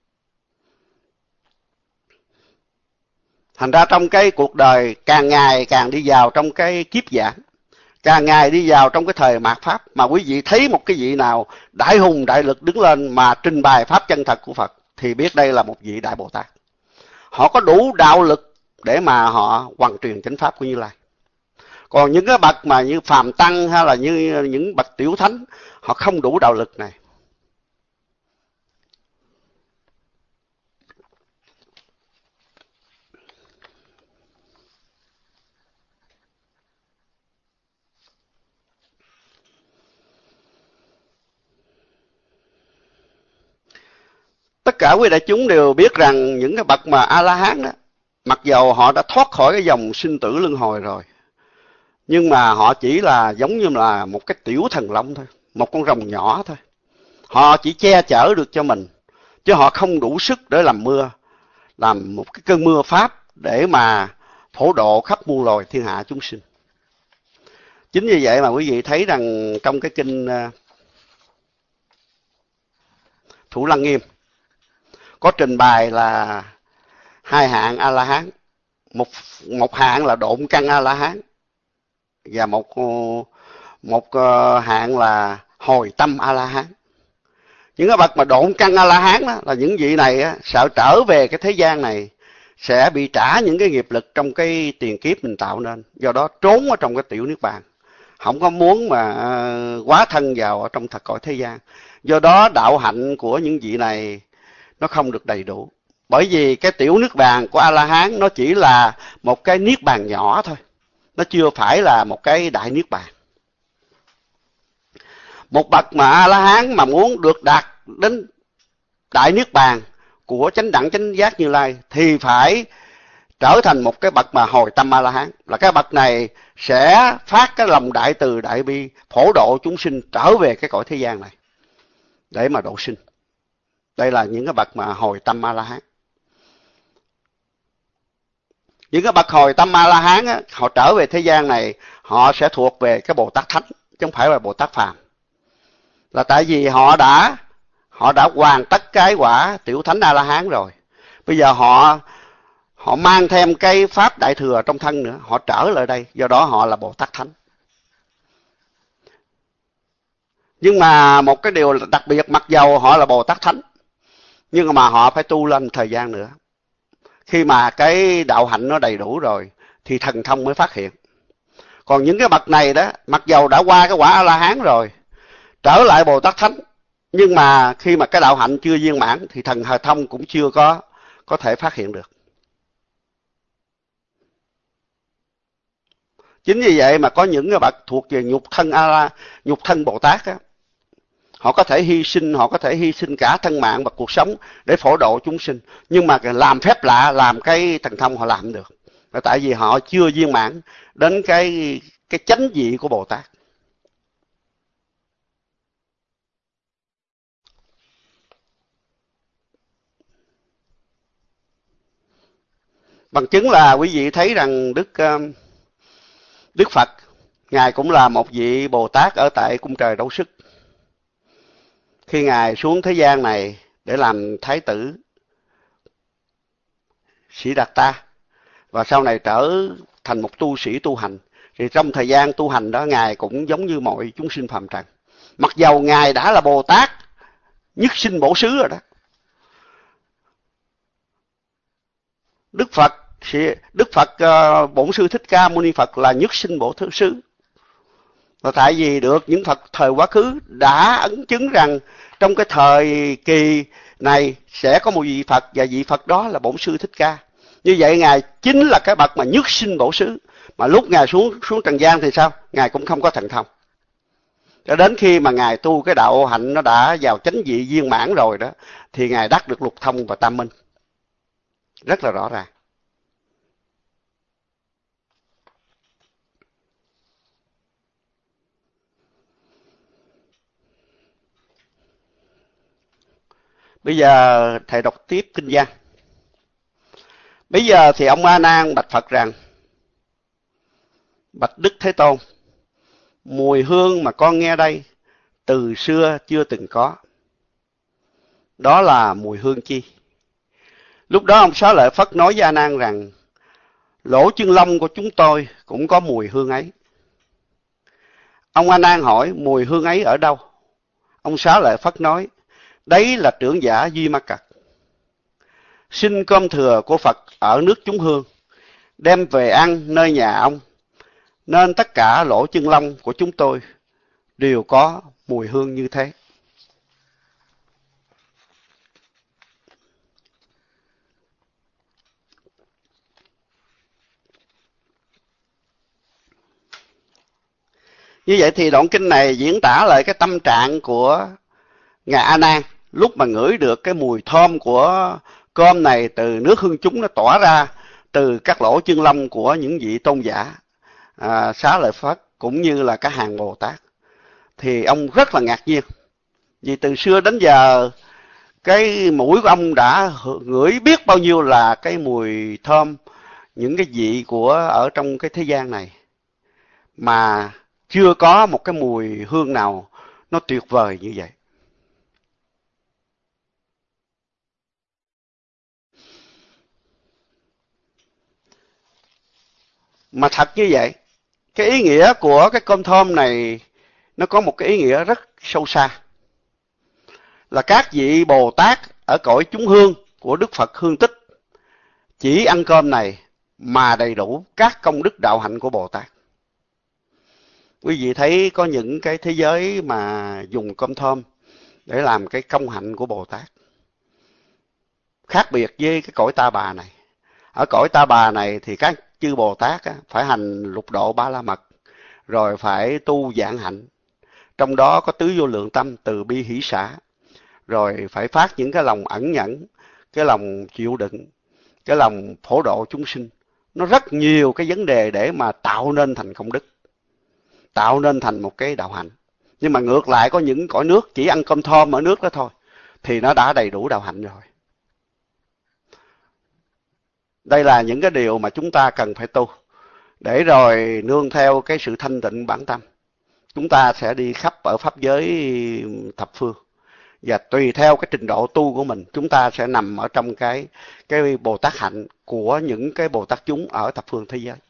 Thành ra trong cái cuộc đời càng ngày càng đi vào trong cái kiếp giảng, càng ngày đi vào trong cái thời mạt Pháp, mà quý vị thấy một cái vị nào đại hùng đại lực đứng lên mà trình bày Pháp chân thật của Phật, thì biết đây là một vị Đại Bồ Tát. Họ có đủ đạo lực để mà họ hoằng truyền chánh Pháp của Như Lai. Còn những cái bậc mà như phàm tăng hay là như những bậc tiểu thánh, họ không đủ đạo lực này. Tất cả quý đại chúng đều biết rằng những cái bậc mà A-la-hán đó, mặc dầu họ đã thoát khỏi cái dòng sinh tử luân hồi rồi, nhưng mà họ chỉ là giống như là một cái tiểu thần long thôi, một con rồng nhỏ thôi. Họ chỉ che chở được cho mình, chứ họ không đủ sức để làm mưa, làm một cái cơn mưa Pháp để mà phổ độ khắp muôn loài thiên hạ chúng sinh. Chính vì vậy mà quý vị thấy rằng trong cái kinh Thủ Lăng Nghiêm có trình bày là hai hạng A-la-hán. một hạng là độn căn A La Hán, và một hạng là hồi tâm A La Hán. Những cái bậc mà độn căn A La Hán đó là những vị này á, sợ trở về cái thế gian này sẽ bị trả những cái nghiệp lực trong cái tiền kiếp mình tạo nên, do đó trốn ở trong cái tiểu niết bàn, không có muốn mà quá thân vào ở trong thật cõi thế gian. Do đó đạo hạnh của những vị này nó không được đầy đủ, bởi vì cái tiểu niết bàn của A La Hán nó chỉ là một cái niết bàn nhỏ thôi, nó chưa phải là một cái đại niết bàn. Một bậc mà A La Hán mà muốn được đạt đến đại niết bàn của chánh đẳng chánh giác Như Lai thì phải trở thành một cái bậc mà hồi tâm A La Hán, là cái bậc này sẽ phát cái lòng đại từ đại bi phổ độ chúng sinh trở về cái cõi thế gian này để mà độ sinh. Đây là những cái bậc mà hồi tâm A La Hán. Những cái bậc hồi tâm A La Hán á, họ trở về thế gian này họ sẽ thuộc về cái Bồ Tát Thánh chứ không phải là Bồ Tát Phàm, là tại vì họ đã hoàn tất cái quả tiểu thánh A La Hán rồi. Bây giờ họ mang thêm cái pháp đại thừa trong thân nữa, họ trở lại đây, do đó họ là Bồ Tát Thánh. Nhưng mà một cái điều đặc biệt, mặc dầu họ là Bồ Tát Thánh nhưng mà họ phải tu lên thời gian nữa. Khi mà cái đạo hạnh nó đầy đủ rồi thì thần thông mới phát hiện. Còn những cái bậc này đó, mặc dầu đã qua cái quả A La Hán rồi, trở lại Bồ Tát Thánh, nhưng mà khi mà cái đạo hạnh chưa viên mãn thì thần thông cũng chưa có thể phát hiện được. Chính vì vậy mà có những cái bậc thuộc về nhục thân Bồ Tát á, họ có thể hy sinh cả thân mạng và cuộc sống để phổ độ chúng sinh, nhưng mà làm phép lạ, làm cái thần thông họ làm được, là tại vì họ chưa viên mãn đến cái chánh vị của Bồ Tát. Bằng chứng là quý vị thấy rằng Đức Phật, Ngài cũng là một vị Bồ Tát ở tại cung trời Đâu Sức. Khi Ngài xuống thế gian này để làm Thái tử Sĩ Đạt Ta, và sau này trở thành một tu sĩ tu hành, thì trong thời gian tu hành đó Ngài cũng giống như mọi chúng sinh phàm trần. Mặc dầu Ngài đã là Bồ Tát nhất sinh bổ xứ rồi đó. Đức Phật Bổn Sư Thích Ca Mâu Ni Phật là nhất sinh bổ xứ. Và tại vì được những Phật thời quá khứ đã ấn chứng rằng trong cái thời kỳ này sẽ có một vị Phật, và vị Phật đó là Bổn Sư Thích Ca. Như vậy Ngài chính là cái bậc mà nhất sinh bổ xứ. Mà lúc Ngài xuống trần gian thì sao? Ngài cũng không có thần thông. Cho đến khi mà Ngài tu cái đạo hạnh nó đã vào chánh vị viên mãn rồi đó, thì Ngài đắc được lục thông và tam minh. Rất là rõ ràng. Bây giờ thầy đọc tiếp kinh văn. Bây giờ thì ông A Nan bạch Phật rằng: Bạch Đức Thế Tôn, mùi hương mà con nghe đây từ xưa chưa từng có. Đó là mùi hương chi? Lúc đó ông Xá Lợi Phất nói với A Nan rằng: Lỗ chân lông của chúng tôi cũng có mùi hương ấy. Ông A Nan hỏi: Mùi hương ấy ở đâu? Ông Xá Lợi Phất nói: Đấy là trưởng giả Duy Ma Cật. Xin cơm thừa của Phật ở nước chúng hương, đem về ăn nơi nhà ông, nên tất cả lỗ chân lông của chúng tôi đều có mùi hương như thế. Như vậy thì đoạn kinh này diễn tả lại cái tâm trạng của Ngài A Nan lúc mà ngửi được cái mùi thơm của cơm này từ nước hương chúng nó tỏa ra từ các lỗ chân lông của những vị tôn giả Xá Lợi Phất cũng như là các hàng Bồ Tát. Thì ông rất là ngạc nhiên, vì từ xưa đến giờ cái mũi của ông đã ngửi biết bao nhiêu là cái mùi thơm, những cái vị của ở trong cái thế gian này, mà chưa có một cái mùi hương nào nó tuyệt vời như vậy. Mà thật như vậy, cái ý nghĩa của cái cơm thơm này nó có một cái ý nghĩa rất sâu xa. Là các vị Bồ Tát ở cõi chúng hương của Đức Phật Hương Tích chỉ ăn cơm này mà đầy đủ các công đức đạo hạnh của Bồ Tát. Quý vị thấy có những cái thế giới mà dùng cơm thơm để làm cái công hạnh của Bồ Tát. Khác biệt với cái cõi Ta Bà này. Ở cõi Ta Bà này thì các chư Bồ Tát phải hành lục độ ba la mật, rồi phải tu vạn hạnh. Trong đó có tứ vô lượng tâm, từ bi hỷ xả, rồi phải phát những cái lòng ẩn nhẫn, cái lòng chịu đựng, cái lòng phổ độ chúng sinh. Nó rất nhiều cái vấn đề để mà tạo nên thành công đức, tạo nên thành một cái đạo hạnh. Nhưng mà ngược lại có những cõi nước chỉ ăn cơm thơm ở nước đó thôi, thì nó đã đầy đủ đạo hạnh rồi. Đây là những cái điều mà chúng ta cần phải tu, để rồi nương theo cái sự thanh tịnh bản tâm. Chúng ta sẽ đi khắp ở pháp giới thập phương. Và tùy theo cái trình độ tu của mình, chúng ta sẽ nằm ở trong cái Bồ Tát hạnh của những cái Bồ Tát chúng ở thập phương thế giới.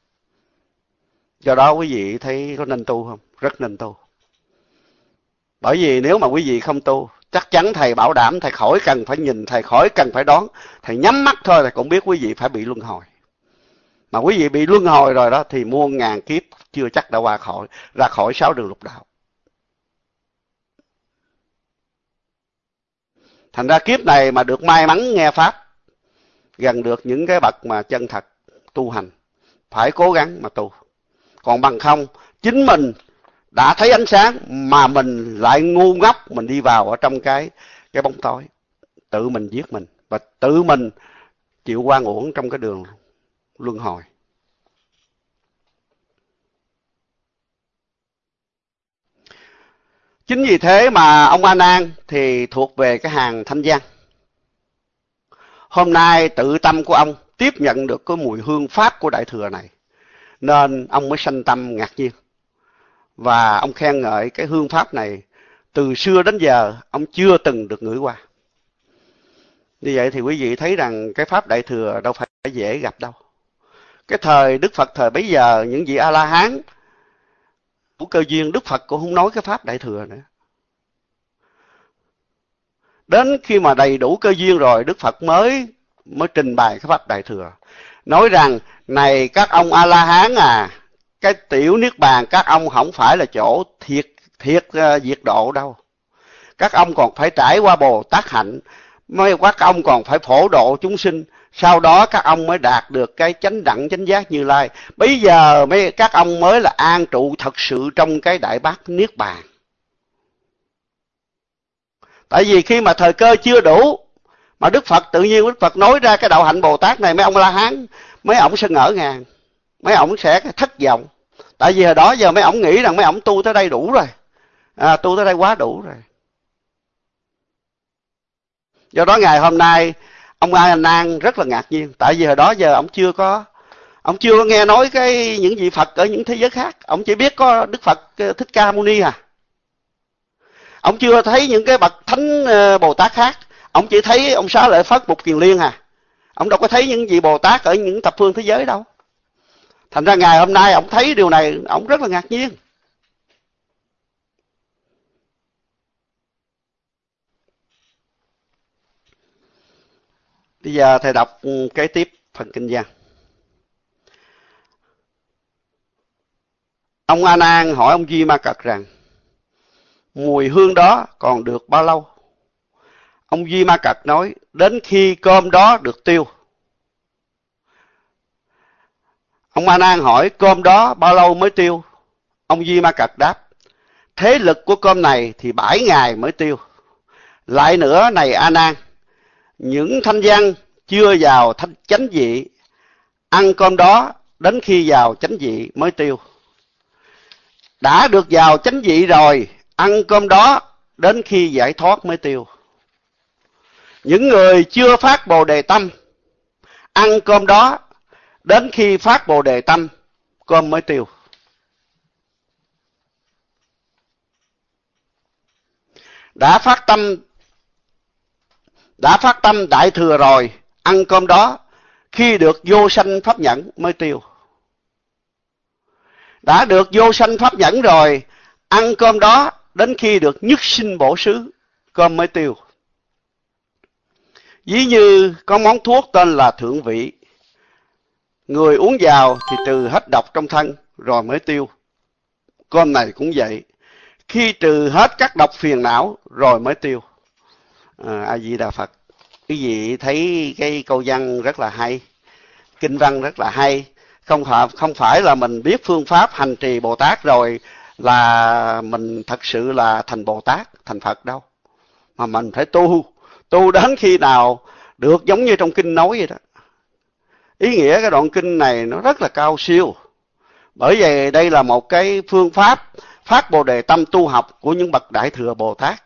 Do đó quý vị thấy có nên tu không? Rất nên tu. Bởi vì nếu mà quý vị không tu, chắc chắn thầy bảo đảm thầy khỏi cần phải nhìn, thầy khỏi cần phải đoán. Thầy nhắm mắt thôi thầy cũng biết quý vị phải bị luân hồi. Mà quý vị bị luân hồi rồi đó thì muôn ngàn kiếp chưa chắc đã ra khỏi 6 đường lục đạo. Thành ra kiếp này mà được may mắn nghe Pháp, gần được những cái bậc mà chân thật tu hành, phải cố gắng mà tu. Còn bằng không, chính mình đã thấy ánh sáng mà mình lại ngu ngốc, mình đi vào ở trong cái bóng tối, tự mình giết mình và tự mình chịu oan uổng trong cái đường luân hồi. Chính vì thế mà ông A Nan thì thuộc về cái hàng thanh văn. Hôm nay tự tâm của ông tiếp nhận được cái mùi hương pháp của Đại Thừa này, nên ông mới sanh tâm ngạc nhiên. Và ông khen ngợi cái hương pháp này từ xưa đến giờ ông chưa từng được ngửi qua. Như vậy thì quý vị thấy rằng cái pháp Đại Thừa đâu phải dễ gặp đâu. Cái thời Đức Phật thời bấy giờ, những vị A-la-hán của cơ duyên, Đức Phật cũng không nói cái pháp Đại Thừa nữa. Đến khi mà đầy đủ cơ duyên rồi, Đức Phật mới trình bày cái pháp Đại Thừa. Nói rằng, này các ông A-la-hán à, cái tiểu niết bàn các ông không phải là chỗ thiệt diệt độ đâu. Các ông còn phải trải qua Bồ Tát hạnh, các ông còn phải phổ độ chúng sinh. Sau đó các ông mới đạt được cái chánh đẳng chánh giác Như Lai. Bây giờ các ông mới là an trụ thật sự trong cái đại bát niết bàn. Tại vì khi mà thời cơ chưa đủ, mà Đức Phật tự nhiên Đức Phật nói ra cái đạo hạnh Bồ Tát này, mấy ông La Hán, mấy ông sẽ ngỡ ngàng, mấy ông sẽ thất vọng. Tại vì hồi đó giờ mấy ông nghĩ rằng mấy ông tu tới đây đủ rồi, tu tới đây quá đủ rồi. Do đó ngày hôm nay ông A Nan rất là ngạc nhiên, tại vì hồi đó giờ ông chưa có nghe nói những vị Phật ở những thế giới khác, ông chỉ biết có Đức Phật Thích Ca Mâu Ni à. Ông chưa thấy những cái bậc thánh Bồ Tát khác, ông chỉ thấy ông Xá Lợi Phất, Mục Kiền Liên à. Ông đâu có thấy những vị Bồ Tát ở những thập phương thế giới đâu. Thành ra ngày hôm nay ông thấy điều này, ông rất là ngạc nhiên. Bây giờ thầy đọc kế tiếp phần kinh văn. Ông A Nan hỏi ông Di Ma Cật rằng, mùi hương đó còn được bao lâu? Ông Di Ma Cật nói, đến khi cơm đó được tiêu. Ông A Nan hỏi, cơm đó bao lâu mới tiêu? Ông Di Ma Cật đáp, thế lực của cơm này thì 7 ngày mới tiêu. Lại nữa này A Nan, những thanh văn chưa vào chánh vị, ăn cơm đó đến khi vào chánh vị mới tiêu. Đã được vào chánh vị rồi, ăn cơm đó đến khi giải thoát mới tiêu. Những người chưa phát Bồ Đề tâm, ăn cơm đó đến khi phát Bồ Đề tâm, cơm mới tiêu. Đã phát tâm Đại Thừa rồi, ăn cơm đó khi được vô sanh pháp nhẫn mới tiêu. Đã được vô sanh pháp nhẫn rồi, ăn cơm đó đến khi được nhất sinh bổ xứ, cơm mới tiêu. Ví như có món thuốc tên là thượng vị, người uống vào thì trừ hết độc trong thân rồi mới tiêu. Cơm này cũng vậy, khi trừ hết các độc phiền não rồi mới tiêu. A Di Đà Phật. Quý vị thấy cái câu văn rất là hay, kinh văn rất là hay. Không phải là mình biết phương pháp hành trì Bồ Tát rồi là mình thật sự là thành Bồ Tát, thành Phật đâu. Mà mình phải tu đến khi nào được giống như trong kinh nói vậy đó. Ý nghĩa cái đoạn kinh này nó rất là cao siêu. Bởi vì đây là một cái phương pháp phát Bồ Đề tâm tu học của những bậc Đại Thừa Bồ Tát.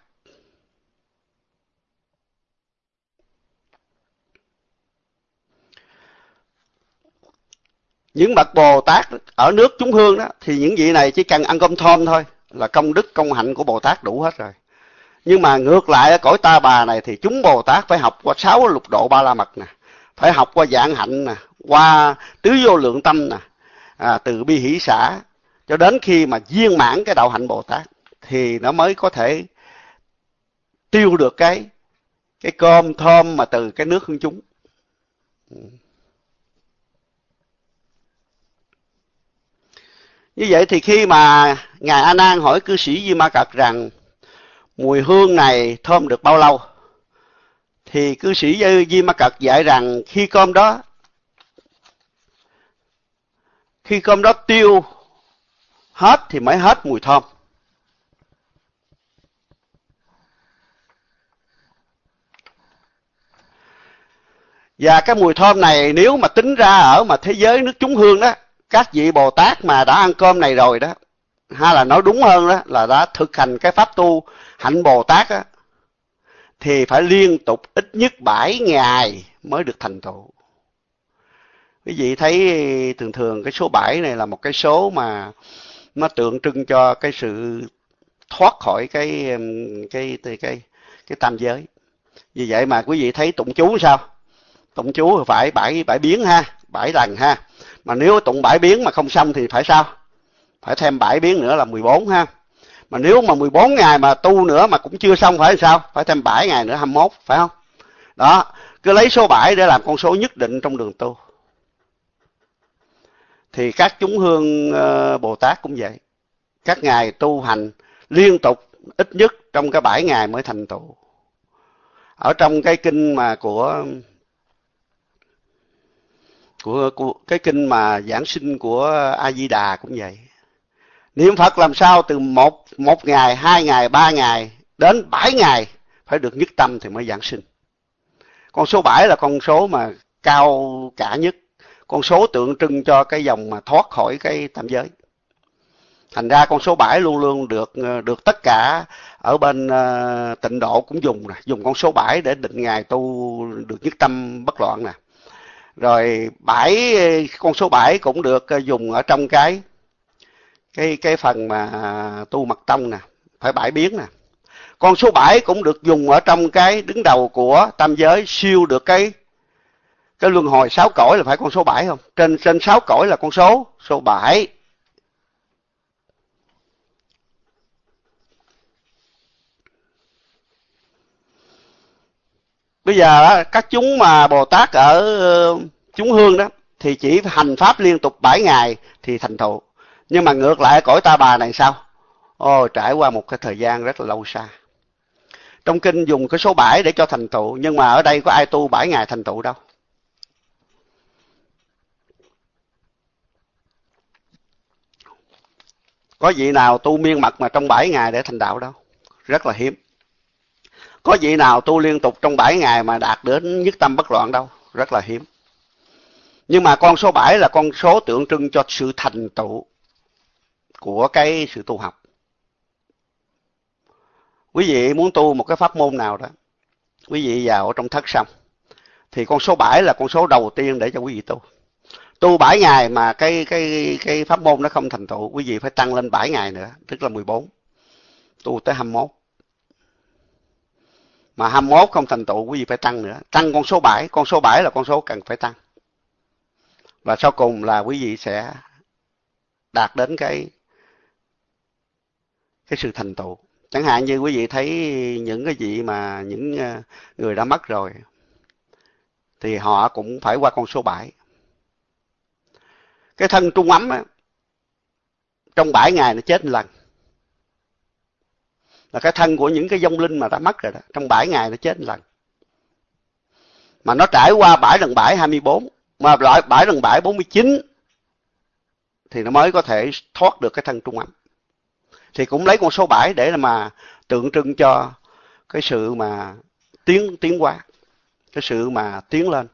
Những bậc Bồ Tát ở nước chúng hương đó thì những vị này chỉ cần ăn cơm thơm thôi là công đức công hạnh của Bồ Tát đủ hết rồi. Nhưng mà ngược lại ở cõi Ta Bà này thì chúng Bồ Tát phải học qua 6 lục độ Ba La Mật nè, phải học qua Vạn Hạnh nè, qua Tứ Vô Lượng Tâm nè, từ bi hỷ xả cho đến khi mà viên mãn cái đạo hạnh Bồ Tát thì nó mới có thể tiêu được cái cơm thơm mà từ cái nước hương chúng. Như vậy thì khi mà Ngài A Nan hỏi cư sĩ Di Ma Cật rằng mùi hương này thơm được bao lâu, thì cư sĩ Di Ma Cật dạy rằng khi cơm đó tiêu hết thì mới hết mùi thơm. Và cái mùi thơm này nếu mà tính ra ở mà thế giới nước chúng hương đó, các vị Bồ Tát mà đã ăn cơm này rồi đó, hay là nói đúng hơn đó là đã thực hành cái pháp tu hạnh Bồ Tát á, thì phải liên tục ít nhất 7 ngày mới được thành tựu. Quý vị thấy thường cái số 7 này là một cái số mà nó tượng trưng cho cái sự thoát khỏi cái tam giới. Vì vậy mà quý vị thấy tụng chú sao? Tụng chú phải 7 biến ha, 7 lần ha. Mà nếu tụng 7 biến mà không xong thì phải sao? Phải thêm 7 biến nữa là 14 ha. Mà nếu mà 14 ngày mà tu nữa mà cũng chưa xong phải sao? Phải thêm 7 ngày nữa 21, phải không? Đó, cứ lấy số 7 để làm con số nhất định trong đường tu. Thì các chúng hương Bồ Tát cũng vậy. Các ngài tu hành liên tục ít nhất trong cái 7 ngày mới thành tựu. Ở trong cái kinh mà của cái kinh mà giảng sinh của A Di Đà cũng vậy. Niệm Phật làm sao từ một ngày, 2 ngày, 3 ngày đến 7 ngày phải được nhất tâm thì mới giảng sinh. Con số 7 là con số mà cao cả nhất, con số tượng trưng cho cái dòng mà thoát khỏi cái tam giới. Thành ra con số 7 luôn luôn được tất cả ở bên Tịnh Độ cũng dùng con số 7 để định ngày tu được nhất tâm bất loạn nè. Rồi con số 7 cũng được dùng ở trong cái phần mà tu mật tông nè, phải 7 biến nè. Con số 7 cũng được dùng ở trong cái đứng đầu của tam giới, siêu được cái luân hồi 6 cõi là phải con số 7 không? Trên 6 cõi là con số 7. Bây giờ các chúng mà Bồ Tát ở chúng hương đó thì chỉ hành pháp liên tục 7 ngày thì thành tựu. Nhưng mà ngược lại cõi Ta Bà này sao? Trải qua một cái thời gian rất là lâu xa. Trong kinh dùng cái số 7 để cho thành tựu, nhưng mà ở đây có ai tu 7 ngày thành tựu đâu. Có vị nào tu miên mật mà trong 7 ngày để thành đạo đâu. Rất là hiếm. Có vị nào tu liên tục trong 7 ngày mà đạt đến nhất tâm bất loạn đâu. Rất là hiếm. Nhưng mà con số 7 là con số tượng trưng cho sự thành tựu của cái sự tu học. Quý vị muốn tu một cái pháp môn nào đó, quý vị vào trong thất xong, thì con số 7 là con số đầu tiên để cho quý vị tu. Tu 7 ngày mà cái pháp môn nó không thành tựu, quý vị phải tăng lên 7 ngày nữa, tức là 14. Tu tới 21. Mà 21 không thành tựu, quý vị phải tăng nữa. Tăng con số 7, con số 7 là con số cần phải tăng. Và sau cùng là quý vị sẽ đạt đến cái sự thành tựu. Chẳng hạn như quý vị thấy những cái vị mà những người đã mất rồi thì họ cũng phải qua con số 7. Cái thân trung ấm á, trong 7 ngày nó chết một lần. Là cái thân của những cái vong linh mà đã mất rồi đó, trong 7 ngày nó chết một lần. Mà nó trải qua 7 lần 7 24, mà loại 7 lần 7 49 thì nó mới có thể thoát được cái thân trung ấm. Thì cũng lấy con số 7 để mà tượng trưng cho cái sự mà tiến hóa, cái sự mà tiến lên.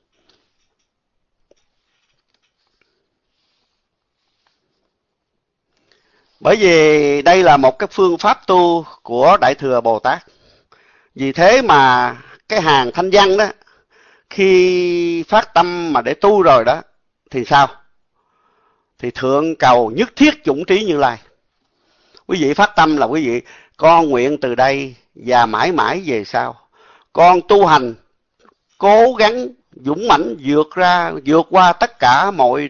Bởi vì đây là một cái phương pháp tu của Đại Thừa Bồ Tát. Vì thế mà cái hàng thanh văn đó, khi phát tâm mà để tu rồi đó, thì sao? Thì thượng cầu nhất thiết chủng trí Như Lai. Quý vị phát tâm là quý vị, con nguyện từ đây và mãi mãi về sau, con tu hành, cố gắng dũng mãnh vượt qua tất cả mọi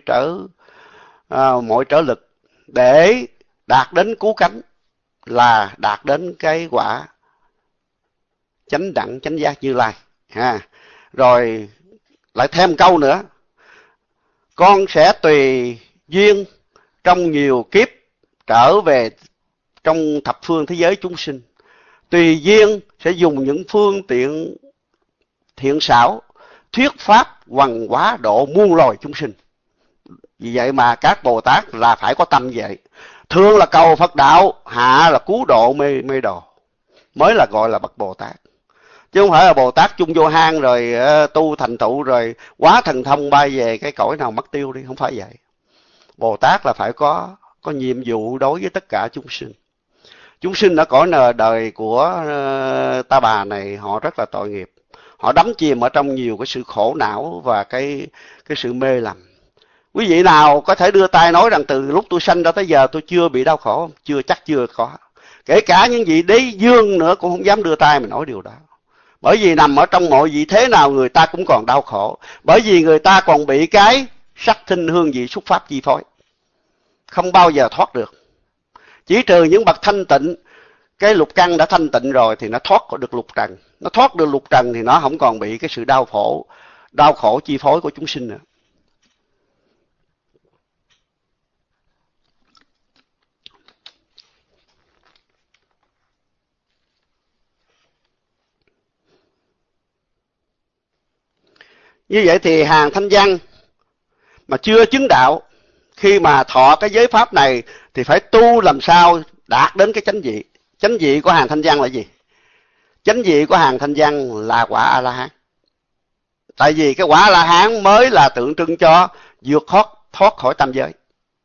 trở lực để đạt đến cứu cánh, là đạt đến cái quả chánh đẳng chánh giác Như Lai. Rồi lại thêm câu nữa, con sẽ tùy duyên trong nhiều kiếp trở về trong thập phương thế giới chúng sinh, tùy duyên sẽ dùng những phương tiện thiện xảo thuyết pháp hoằng hóa độ muôn loài chúng sinh. Vì vậy mà các Bồ Tát là phải có tâm vậy. Thường là cầu Phật đạo, hạ là cứu độ mê đồ, mới là gọi là bậc Bồ Tát. Chứ không phải là Bồ Tát chung vô hang rồi tu thành tựu rồi quá thần thông bay về cái cõi nào mất tiêu đi, không phải vậy. Bồ Tát là phải có nhiệm vụ đối với tất cả chúng sinh. Chúng sinh ở cõi đời của Ta Bà này họ rất là tội nghiệp. Họ đắm chìm ở trong nhiều cái sự khổ não và cái sự mê lầm. Quý vị nào có thể đưa tay nói rằng từ lúc tôi sanh ra tới giờ tôi chưa bị đau khổ không? Chưa có. Kể cả những vị đế vương nữa cũng không dám đưa tay mà nói điều đó. Bởi vì nằm ở trong mọi vị thế nào người ta cũng còn đau khổ. Bởi vì người ta còn bị cái sắc thinh hương vị xúc pháp chi phối. Không bao giờ thoát được. Chỉ trừ những bậc thanh tịnh, cái lục căn đã thanh tịnh rồi thì nó thoát được lục trần. Nó thoát được lục trần thì nó không còn bị cái sự đau khổ chi phối của chúng sinh nữa. Như vậy thì hàng thanh văn mà chưa chứng đạo, khi mà thọ cái giới pháp này thì phải tu làm sao đạt đến cái chánh vị. Chánh vị của hàng thanh văn là gì? Chánh vị của hàng thanh văn là quả A-la-hán. Tại vì cái quả A-la-hán mới là tượng trưng cho vượt thoát khỏi tam giới.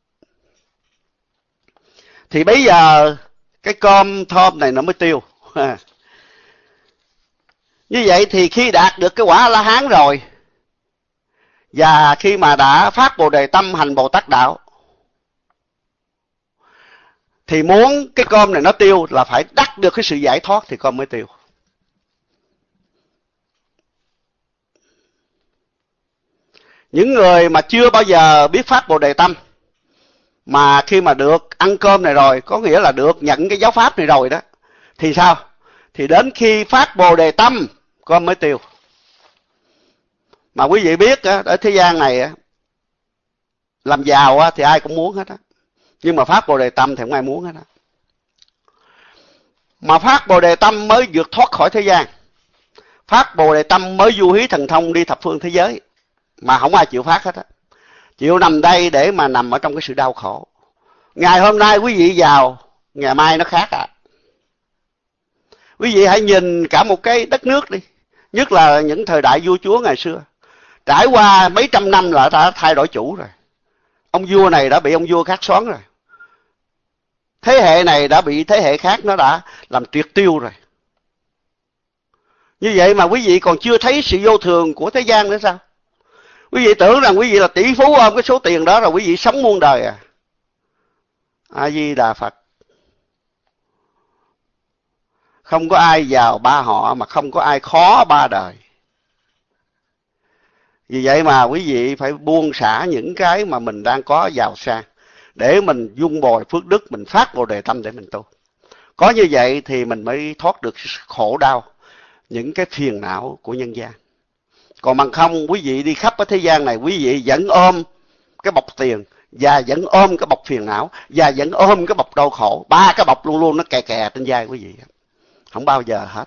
Thì bây giờ cái cơm thơm này nó mới tiêu. Như vậy thì khi đạt được cái quả A-la-hán rồi, và khi mà đã phát Bồ Đề tâm hành Bồ Tát đạo, thì muốn cái cơm này nó tiêu là phải đắc được cái sự giải thoát thì cơm mới tiêu. Những người mà chưa bao giờ biết phát Bồ Đề tâm, mà khi mà được ăn cơm này rồi, có nghĩa là được nhận cái giáo pháp này rồi đó, thì sao? Thì đến khi phát Bồ Đề tâm, cơm mới tiêu. Mà quý vị biết ở thế gian này làm giàu thì ai cũng muốn hết á, nhưng mà phát Bồ Đề tâm thì không ai muốn hết á. Mà phát Bồ Đề tâm mới vượt thoát khỏi thế gian, phát Bồ Đề tâm mới du hí thần thông đi thập phương thế giới, mà không ai chịu phát hết á. Chịu nằm đây để mà nằm ở trong cái sự đau khổ. Ngày hôm nay quý vị giàu, ngày mai nó khác à. Quý vị hãy nhìn cả một cái đất nước đi, nhất là những thời đại vua chúa ngày xưa, trải qua mấy trăm năm là đã thay đổi chủ rồi. Ông vua này đã bị ông vua khác soán rồi. Thế hệ này đã bị thế hệ khác nó đã làm triệt tiêu rồi. Như vậy mà quý vị còn chưa thấy sự vô thường của thế gian nữa sao? Quý vị tưởng rằng quý vị là tỷ phú ôm cái số tiền đó rồi quý vị sống muôn đời à? A Di Đà Phật. Không có ai giàu ba họ mà không có ai khó ba đời. Vì vậy mà quý vị phải buông xả những cái mà mình đang có giàu sang. để mình dung bồi phước đức, mình phát Bồ Đề tâm để mình tu. Có như vậy thì mình mới thoát được khổ đau, những cái phiền não của nhân gian. Còn bằng không, quý vị đi khắp cái thế gian này, quý vị vẫn ôm cái bọc tiền, và vẫn ôm cái bọc phiền não, và vẫn ôm cái bọc đau khổ. Ba cái bọc luôn luôn nó kè kè trên vai quý vị, không bao giờ hết.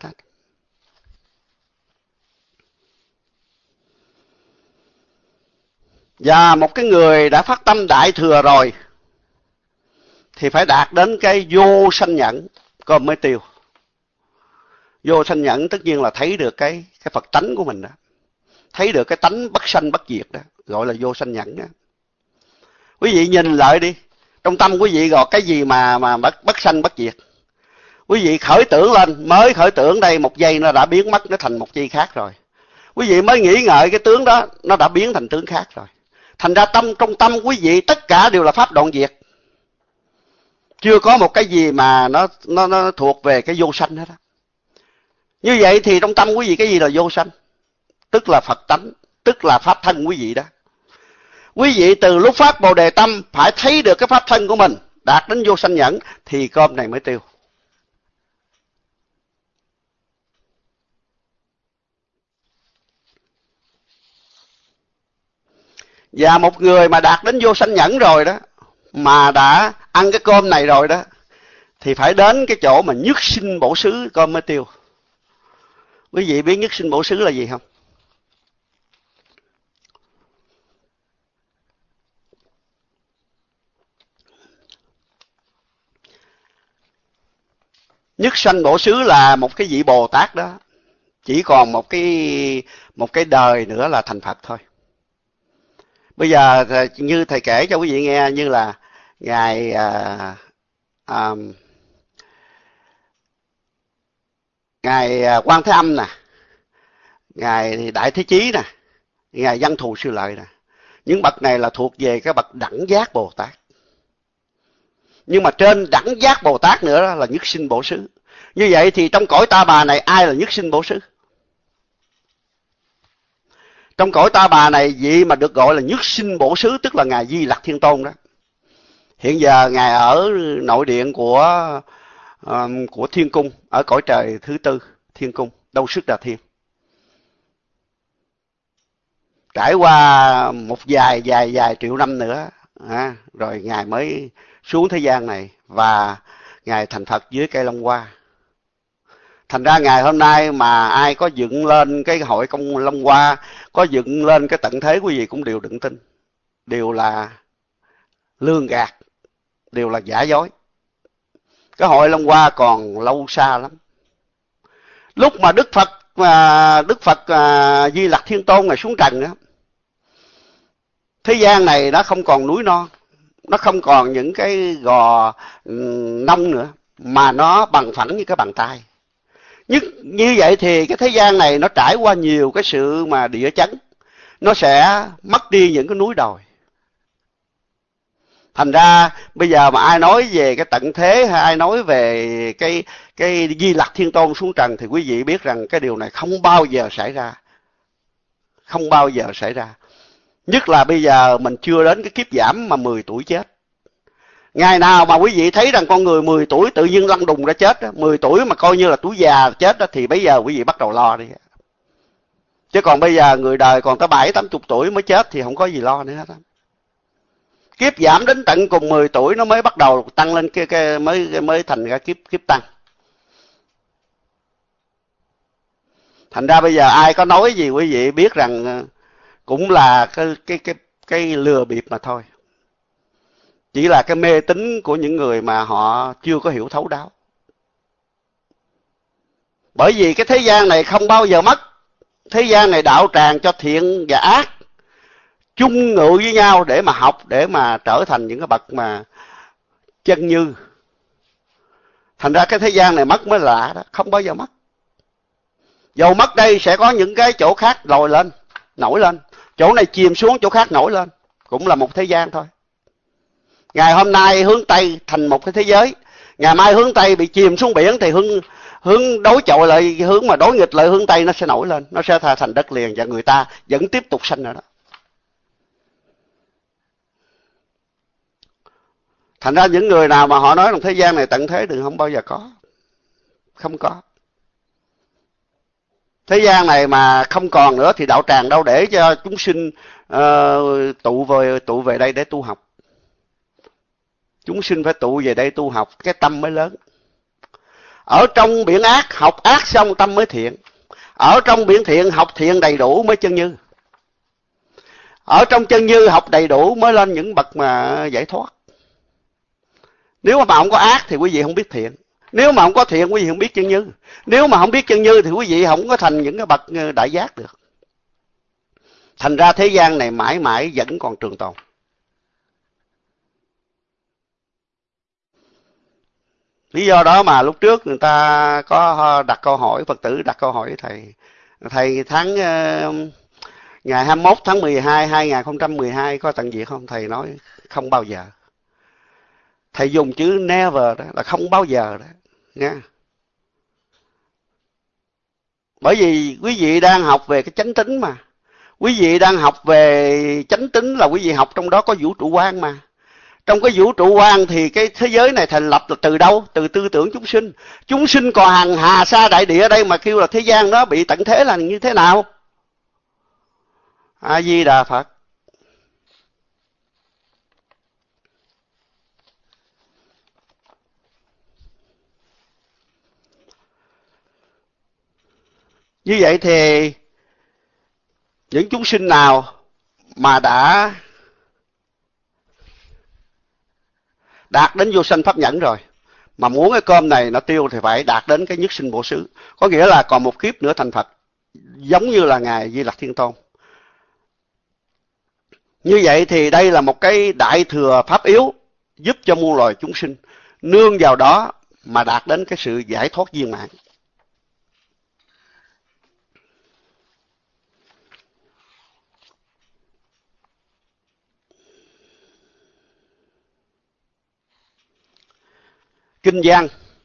Và một cái người đã phát tâm đại thừa rồi thì phải đạt đến cái vô sanh nhẫn cơm mới tiêu. Vô sanh nhẫn tất nhiên là thấy được cái Phật tánh của mình đó, thấy được cái tánh bất sanh bất diệt đó, gọi là vô sanh nhẫn đó. Quý vị nhìn lại đi, trong tâm quý vị gọi cái gì mà bất sanh bất diệt? Quý vị khởi tưởng lên, mới khởi tưởng đây một giây nó đã biến mất, nó thành một giây khác rồi. Quý vị mới nghĩ ngợi cái tướng đó, nó đã biến thành tướng khác rồi. Thành ra trong tâm quý vị tất cả đều là pháp đoạn diệt. Chưa có một cái gì mà nó thuộc về cái vô sanh hết á. Như vậy thì trong tâm quý vị cái gì là vô sanh? Tức là Phật tánh, tức là pháp thân quý vị đó. Quý vị từ lúc phát Bồ Đề tâm phải thấy được cái pháp thân của mình, đạt đến vô sanh nhẫn thì cơm này mới tiêu. Và một người mà đạt đến vô sanh nhẫn rồi đó, mà đã ăn cái cơm này rồi đó, thì phải đến cái chỗ mà nhất sinh bổ xứ cơm mới tiêu. Quý vị biết nhất sinh bổ xứ là gì không? Nhất sanh bổ xứ là một cái vị Bồ Tát đó, chỉ còn một cái đời nữa là thành Phật thôi. Bây giờ như thầy kể cho quý vị nghe, như là ngài ngài Quan Thế Âm nè, ngài Đại Thế Chí nè, ngài Văn Thù Sư Lợi nè, những bậc này là thuộc về cái bậc đẳng giác Bồ Tát. Nhưng mà trên đẳng giác Bồ Tát nữa đó là nhất sinh bổ xứ. Như vậy thì trong cõi Ta Bà này ai là nhất sinh bổ xứ? Trong cõi Ta Bà này vị mà được gọi là nhất sinh bổ xứ tức là ngài Di Lặc Thiên Tôn đó. Hiện giờ ngài ở nội điện của Thiên Cung, ở cõi trời thứ tư Thiên Cung, Đâu Sức Đà Thiên. Trải qua một vài triệu năm nữa rồi ngài mới xuống thế gian này và ngài thành Phật dưới cây Long Hoa. Thành ra ngày hôm nay mà ai có dựng lên cái hội công Long Hoa, có dựng lên cái tận thế, quý vị cũng đều đừng tin, đều là lường gạt, đều là giả dối. Cái hội Long Hoa còn lâu xa lắm. Lúc mà Đức Phật Di Lặc Thiên Tôn này xuống trần đó, thế gian này nó không còn núi non, nó không còn những cái gò nông nữa, mà nó bằng phẳng như cái bàn tay. Như vậy thì cái thế gian này nó trải qua nhiều cái sự mà địa chấn, nó sẽ mất đi những cái núi đồi. Thành ra bây giờ mà ai nói về cái tận thế hay ai nói về cái Di Lặc Thiên Tôn xuống trần thì quý vị biết rằng cái điều này không bao giờ xảy ra. Không bao giờ xảy ra. Nhất là bây giờ mình chưa đến cái kiếp giảm mà 10 tuổi chết. Ngày nào mà quý vị thấy rằng con người 10 tuổi tự nhiên lăn đùng ra chết, 10 tuổi mà coi như là tuổi già chết thì bây giờ quý vị bắt đầu lo đi. Chứ còn bây giờ người đời còn tới 70-80 tuổi mới chết thì không có gì lo nữa hết. Kiếp giảm đến tận cùng 10 tuổi nó mới bắt đầu tăng lên, mới thành ra kiếp tăng. Thành ra bây giờ ai có nói gì quý vị biết rằng cũng là cái lừa bịp mà thôi. Chỉ là cái mê tín của những người mà họ chưa có hiểu thấu đáo. Bởi vì cái thế gian này không bao giờ mất. Thế gian này đạo tràng cho thiện và ác chung ngự với nhau để mà học, để mà trở thành những cái bậc mà chân như. Thành ra cái thế gian này mất mới lạ đó, không bao giờ mất. Dầu mất đây sẽ có những cái chỗ khác nổi lên. Chỗ này chìm xuống, chỗ khác nổi lên. Cũng là một thế gian thôi. Ngày hôm nay hướng Tây thành một cái thế giới, ngày mai hướng Tây bị chìm xuống biển thì hướng đối chọi lại, hướng mà đối nghịch lại hướng Tây nó sẽ nổi lên, nó sẽ thành đất liền và người ta vẫn tiếp tục sanh nữa đó. Thành ra những người nào mà họ nói rằng thế gian này tận thế thì không bao giờ có. Không có. Thế gian này mà không còn nữa thì đạo tràng đâu để cho chúng sinh tụ về đây để tu học. Chúng sinh phải tụ về đây tu học, cái tâm mới lớn. Ở trong biển ác, học ác xong tâm mới thiện. Ở trong biển thiện, học thiện đầy đủ mới chân như. Ở trong chân như học đầy đủ mới lên những bậc mà giải thoát. Nếu mà không có ác thì quý vị không biết thiện. Nếu mà không có thiện quý vị không biết chân như. Nếu mà không biết chân như thì quý vị không có thành những cái bậc đại giác được. Thành ra thế gian này mãi mãi vẫn còn trường tồn. Lý do đó mà lúc trước người ta có đặt câu hỏi, Phật tử đặt câu hỏi thầy. Thầy ngày 21 tháng 12 2012 có tận diệt không? Thầy nói không bao giờ. Thầy dùng chữ never đó, là không bao giờ đó. Nha. Bởi vì quý vị đang học về cái chánh tính mà. Quý vị đang học về chánh tính là quý vị học trong đó có vũ trụ quan mà. Trong cái vũ trụ quan thì cái thế giới này thành lập là từ đâu? Từ tư tưởng chúng sinh. Chúng sinh còn hàng hà sa đại địa ở đây mà kêu là thế gian nó bị tận thế là như thế nào? A Di Đà Phật. Như vậy thì những chúng sinh nào mà đã đạt đến vô sanh pháp nhẫn rồi, mà muốn cái cơm này nó tiêu thì phải đạt đến cái nhất sinh bổ xứ. Có nghĩa là còn một kiếp nữa thành Phật, giống như là Ngài Di Lặc Thiên Tôn. Như vậy thì đây là một cái đại thừa pháp yếu giúp cho muôn loài chúng sinh nương vào đó mà đạt đến cái sự giải thoát viên mãn. Kinh văn.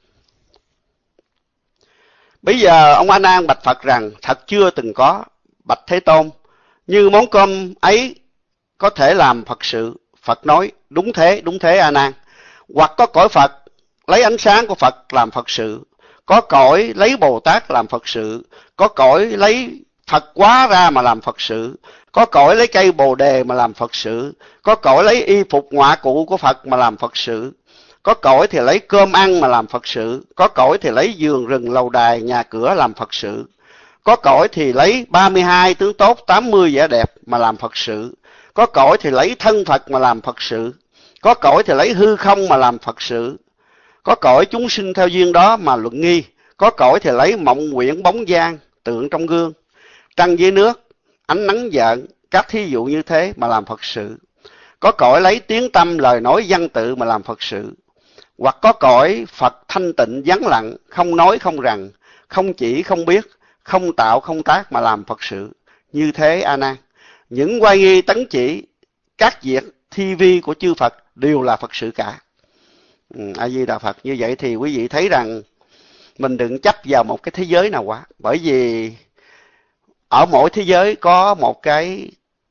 Bây giờ ông A Nan bạch Phật rằng thật chưa từng có, bạch Thế Tôn, như món cơm ấy có thể làm Phật sự. Phật nói đúng thế A Nan. Hoặc có cõi Phật lấy ánh sáng của Phật làm Phật sự, có cõi lấy Bồ Tát làm Phật sự, có cõi lấy Phật quá ra mà làm Phật sự, có cõi lấy cây Bồ đề mà làm Phật sự, có cõi lấy y phục ngọa cụ của Phật mà làm Phật sự, có cõi thì lấy cơm ăn mà làm Phật sự, có cõi thì lấy vườn rừng lầu đài nhà cửa làm Phật sự, có cõi thì lấy 32 tướng tốt 80 vẻ đẹp mà làm Phật sự, có cõi thì lấy thân Phật mà làm Phật sự, có cõi thì lấy hư không mà làm Phật sự, có cõi chúng sinh theo duyên đó mà luận nghi, có cõi thì lấy mộng nguyện bóng dáng tượng trong gương, trăng dưới nước, ánh nắng vợn, các thí dụ như thế mà làm Phật sự, có cõi lấy tiếng tâm lời nói văn tự mà làm Phật sự, hoặc có cõi Phật thanh tịnh vắng lặng, không nói không rằng, không chỉ không biết, không tạo không tác mà làm Phật sự. Như thế A Nan, những oai nghi tấn chỉ, các việc thi vi của chư Phật đều là Phật sự cả. A Di Đà Phật. Như vậy thì quý vị thấy rằng mình đừng chấp vào một cái thế giới nào quá, bởi vì ở mỗi thế giới có một cái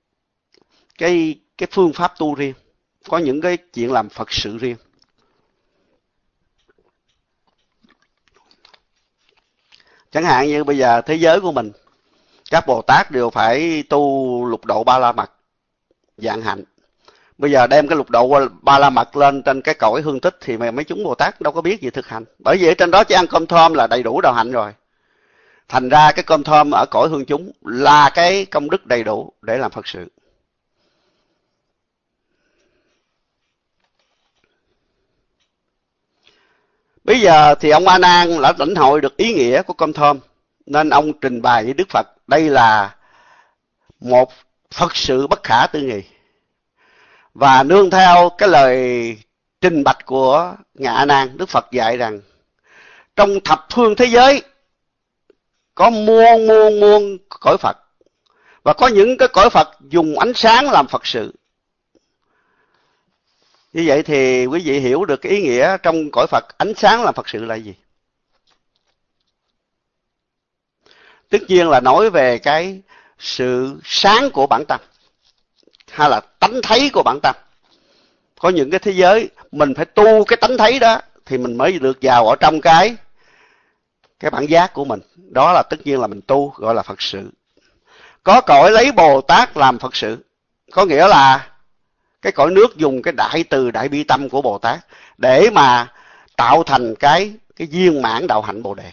phương pháp tu riêng, có những cái chuyện làm Phật sự riêng. Chẳng hạn như bây giờ thế giới của mình, các Bồ Tát đều phải tu lục độ ba la mật, dạng hạnh. Bây giờ đem cái lục độ ba la mật lên trên cái cõi hương tích thì mấy chúng Bồ Tát đâu có biết gì thực hành. Bởi vì ở trên đó chỉ ăn cơm thơm là đầy đủ đạo hạnh rồi. Thành ra cái cơm thơm ở cõi hương chúng là cái công đức đầy đủ để làm Phật sự. Bây giờ thì ông A Nan đã lãnh hội được ý nghĩa của cơm thơm, nên ông trình bày với Đức Phật đây là một Phật sự bất khả tư nghị. Và nương theo cái lời trình bạch của Ngài A Nan, Đức Phật dạy rằng trong thập phương thế giới có muôn cõi Phật, và có những cái cõi Phật dùng ánh sáng làm Phật sự. Như vậy thì quý vị hiểu được cái ý nghĩa trong cõi Phật ánh sáng làm Phật sự là gì? Tất nhiên là nói về cái sự sáng của bản tâm, hay là tánh thấy của bản tâm. Có những cái thế giới mình phải tu cái tánh thấy đó thì mình mới được vào ở trong cái bản giác của mình. Đó là tất nhiên là mình tu, gọi là Phật sự. Có cõi lấy Bồ Tát làm Phật sự, có nghĩa là cái cõi nước dùng cái đại từ đại bi tâm của Bồ Tát để mà tạo thành cái viên mãn đạo hạnh Bồ Đề.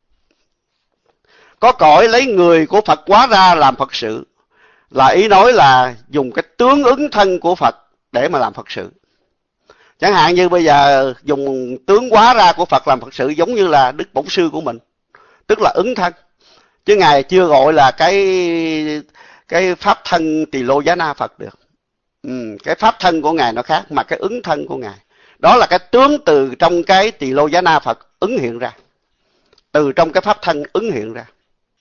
Có cõi lấy người của Phật hóa ra làm Phật sự, là ý nói là dùng cái tướng ứng thân của Phật để mà làm Phật sự. Chẳng hạn như bây giờ dùng tướng hóa ra của Phật làm Phật sự, giống như là Đức Bổn Sư của mình, tức là ứng thân. Chứ Ngài chưa gọi là cái pháp thân Tỳ Lô Giá Na Phật được. Cái pháp thân của Ngài nó khác, mà cái ứng thân của Ngài, đó là cái tướng từ trong cái Tỳ Lô Giá Na Phật ứng hiện ra, từ trong cái pháp thân ứng hiện ra.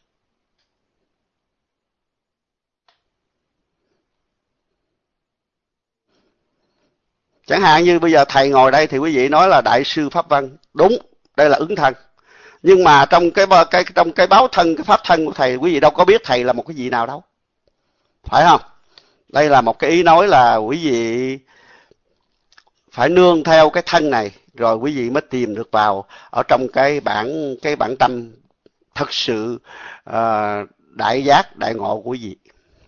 Chẳng hạn như bây giờ thầy ngồi đây thì quý vị nói là Đại sư Pháp Văn, đúng, đây là ứng thân. Nhưng mà trong cái báo thân, cái pháp thân của thầy, quý vị đâu có biết thầy là một cái gì nào đâu, phải không? Đây là một cái ý nói là quý vị phải nương theo cái thân này, rồi quý vị mới tìm được vào ở trong cái bản tâm thật sự đại giác đại ngộ của quý vị.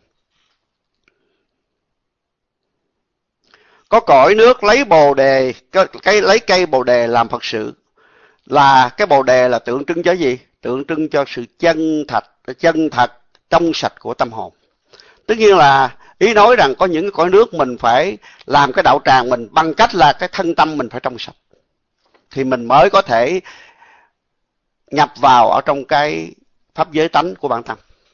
Có cõi nước lấy Bồ Đề, lấy cây Bồ Đề làm Phật sự, là cái Bồ Đề là tượng trưng cho gì? Tượng trưng cho sự chân thật trong sạch của tâm hồn. Tất nhiên là ý nói rằng có những cái cõi nước mình phải làm cái đạo tràng mình bằng cách là cái thân tâm mình phải trong sạch, thì mình mới có thể nhập vào ở trong cái pháp giới tánh của bản thân.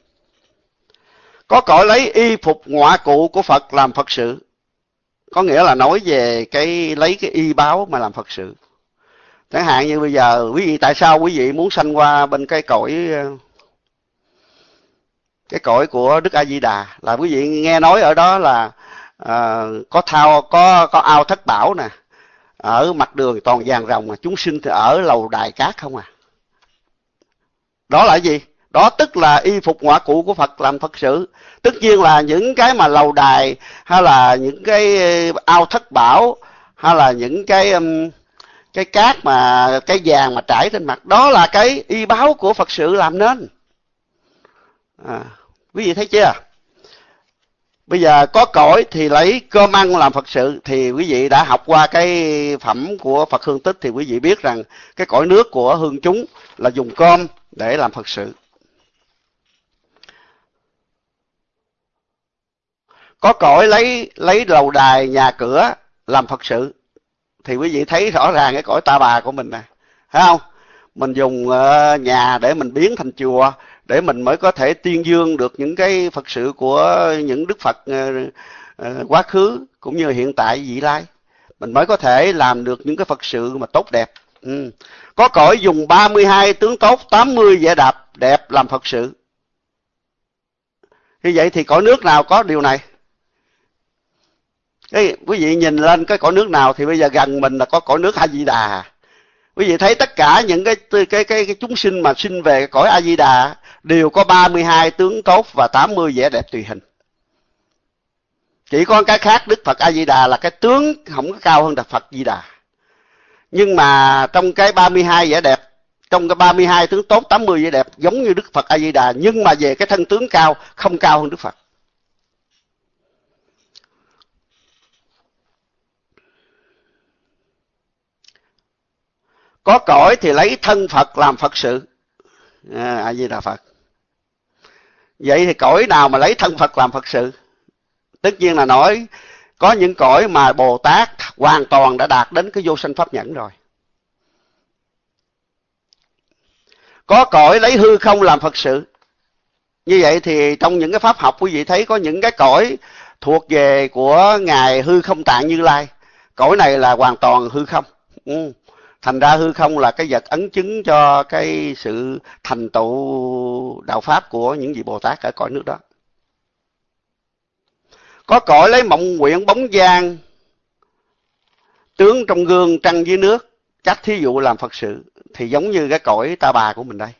Có cõi lấy y phục ngọa cụ của Phật làm Phật sự, có nghĩa là nói về lấy cái y báo mà làm Phật sự. Chẳng hạn như bây giờ quý vị, tại sao quý vị muốn sanh qua bên cái cõi của Đức A Di Đà? Là quý vị nghe nói ở đó là có ao thất bảo nè, ở mặt đường toàn vàng rồng, mà chúng sinh thì ở lầu đài cát không à. Đó là gì? Đó tức là y phục ngọa cụ của Phật làm Phật sự. Tất nhiên là những cái mà lầu đài, hay là những cái ao thất bảo, hay là những cái cát mà cái vàng mà trải trên mặt, đó là cái y báo của Phật sự làm nên. Quý vị thấy chưa? Bây giờ có cõi thì lấy cơm ăn làm Phật sự, thì quý vị đã học qua cái phẩm của Phật Hương Tích thì quý vị biết rằng cái cõi nước của hương chúng là dùng cơm để làm Phật sự. Có cõi lấy lầu đài nhà cửa làm Phật sự, thì quý vị thấy rõ ràng cái cõi Ta Bà của mình nè, thấy không? Mình dùng nhà để mình biến thành chùa, để mình mới có thể tuyên dương được những cái Phật sự của những Đức Phật quá khứ cũng như hiện tại vị lai. Mình mới có thể làm được những cái Phật sự mà tốt đẹp. Có cõi dùng 32 tướng tốt, 80 vẻ đẹp làm Phật sự. Như vậy thì cõi nước nào có điều này? Quý vị nhìn lên cái cõi nước nào thì bây giờ gần mình là có cõi nước A Di Đà. Quý vị thấy tất cả những cái chúng sinh mà sinh về cõi A Di Đà đều có 32 tướng tốt và 80 vẻ đẹp tùy hình. Chỉ có cái khác, Đức Phật A Di Đà là cái tướng không có cao hơn Đức Phật Di Đà. Nhưng mà trong cái 32 vẻ đẹp, trong cái 32 tướng tốt 80 vẻ đẹp giống như Đức Phật A Di Đà, nhưng mà về cái thân tướng cao không cao hơn Đức Phật. Có cõi thì lấy thân Phật làm Phật sự. A Di Đà Phật. Vậy thì cõi nào mà lấy thân Phật làm Phật sự? Tất nhiên là nói có những cõi mà Bồ Tát hoàn toàn đã đạt đến cái vô sanh pháp nhẫn rồi. Có cõi lấy hư không làm Phật sự. Như vậy thì trong những cái pháp học quý vị thấy có những cái cõi thuộc về của Ngài Hư Không Tạng Như Lai. Cõi này là hoàn toàn hư không. Thành ra hư không là cái vật ấn chứng cho cái sự thành tựu đạo pháp của những vị Bồ Tát ở cõi nước đó. Có cõi lấy mộng nguyện bóng dáng, tướng trong gương trăng dưới nước, các thí dụ làm Phật sự, thì giống như cái cõi Ta Bà của mình đây.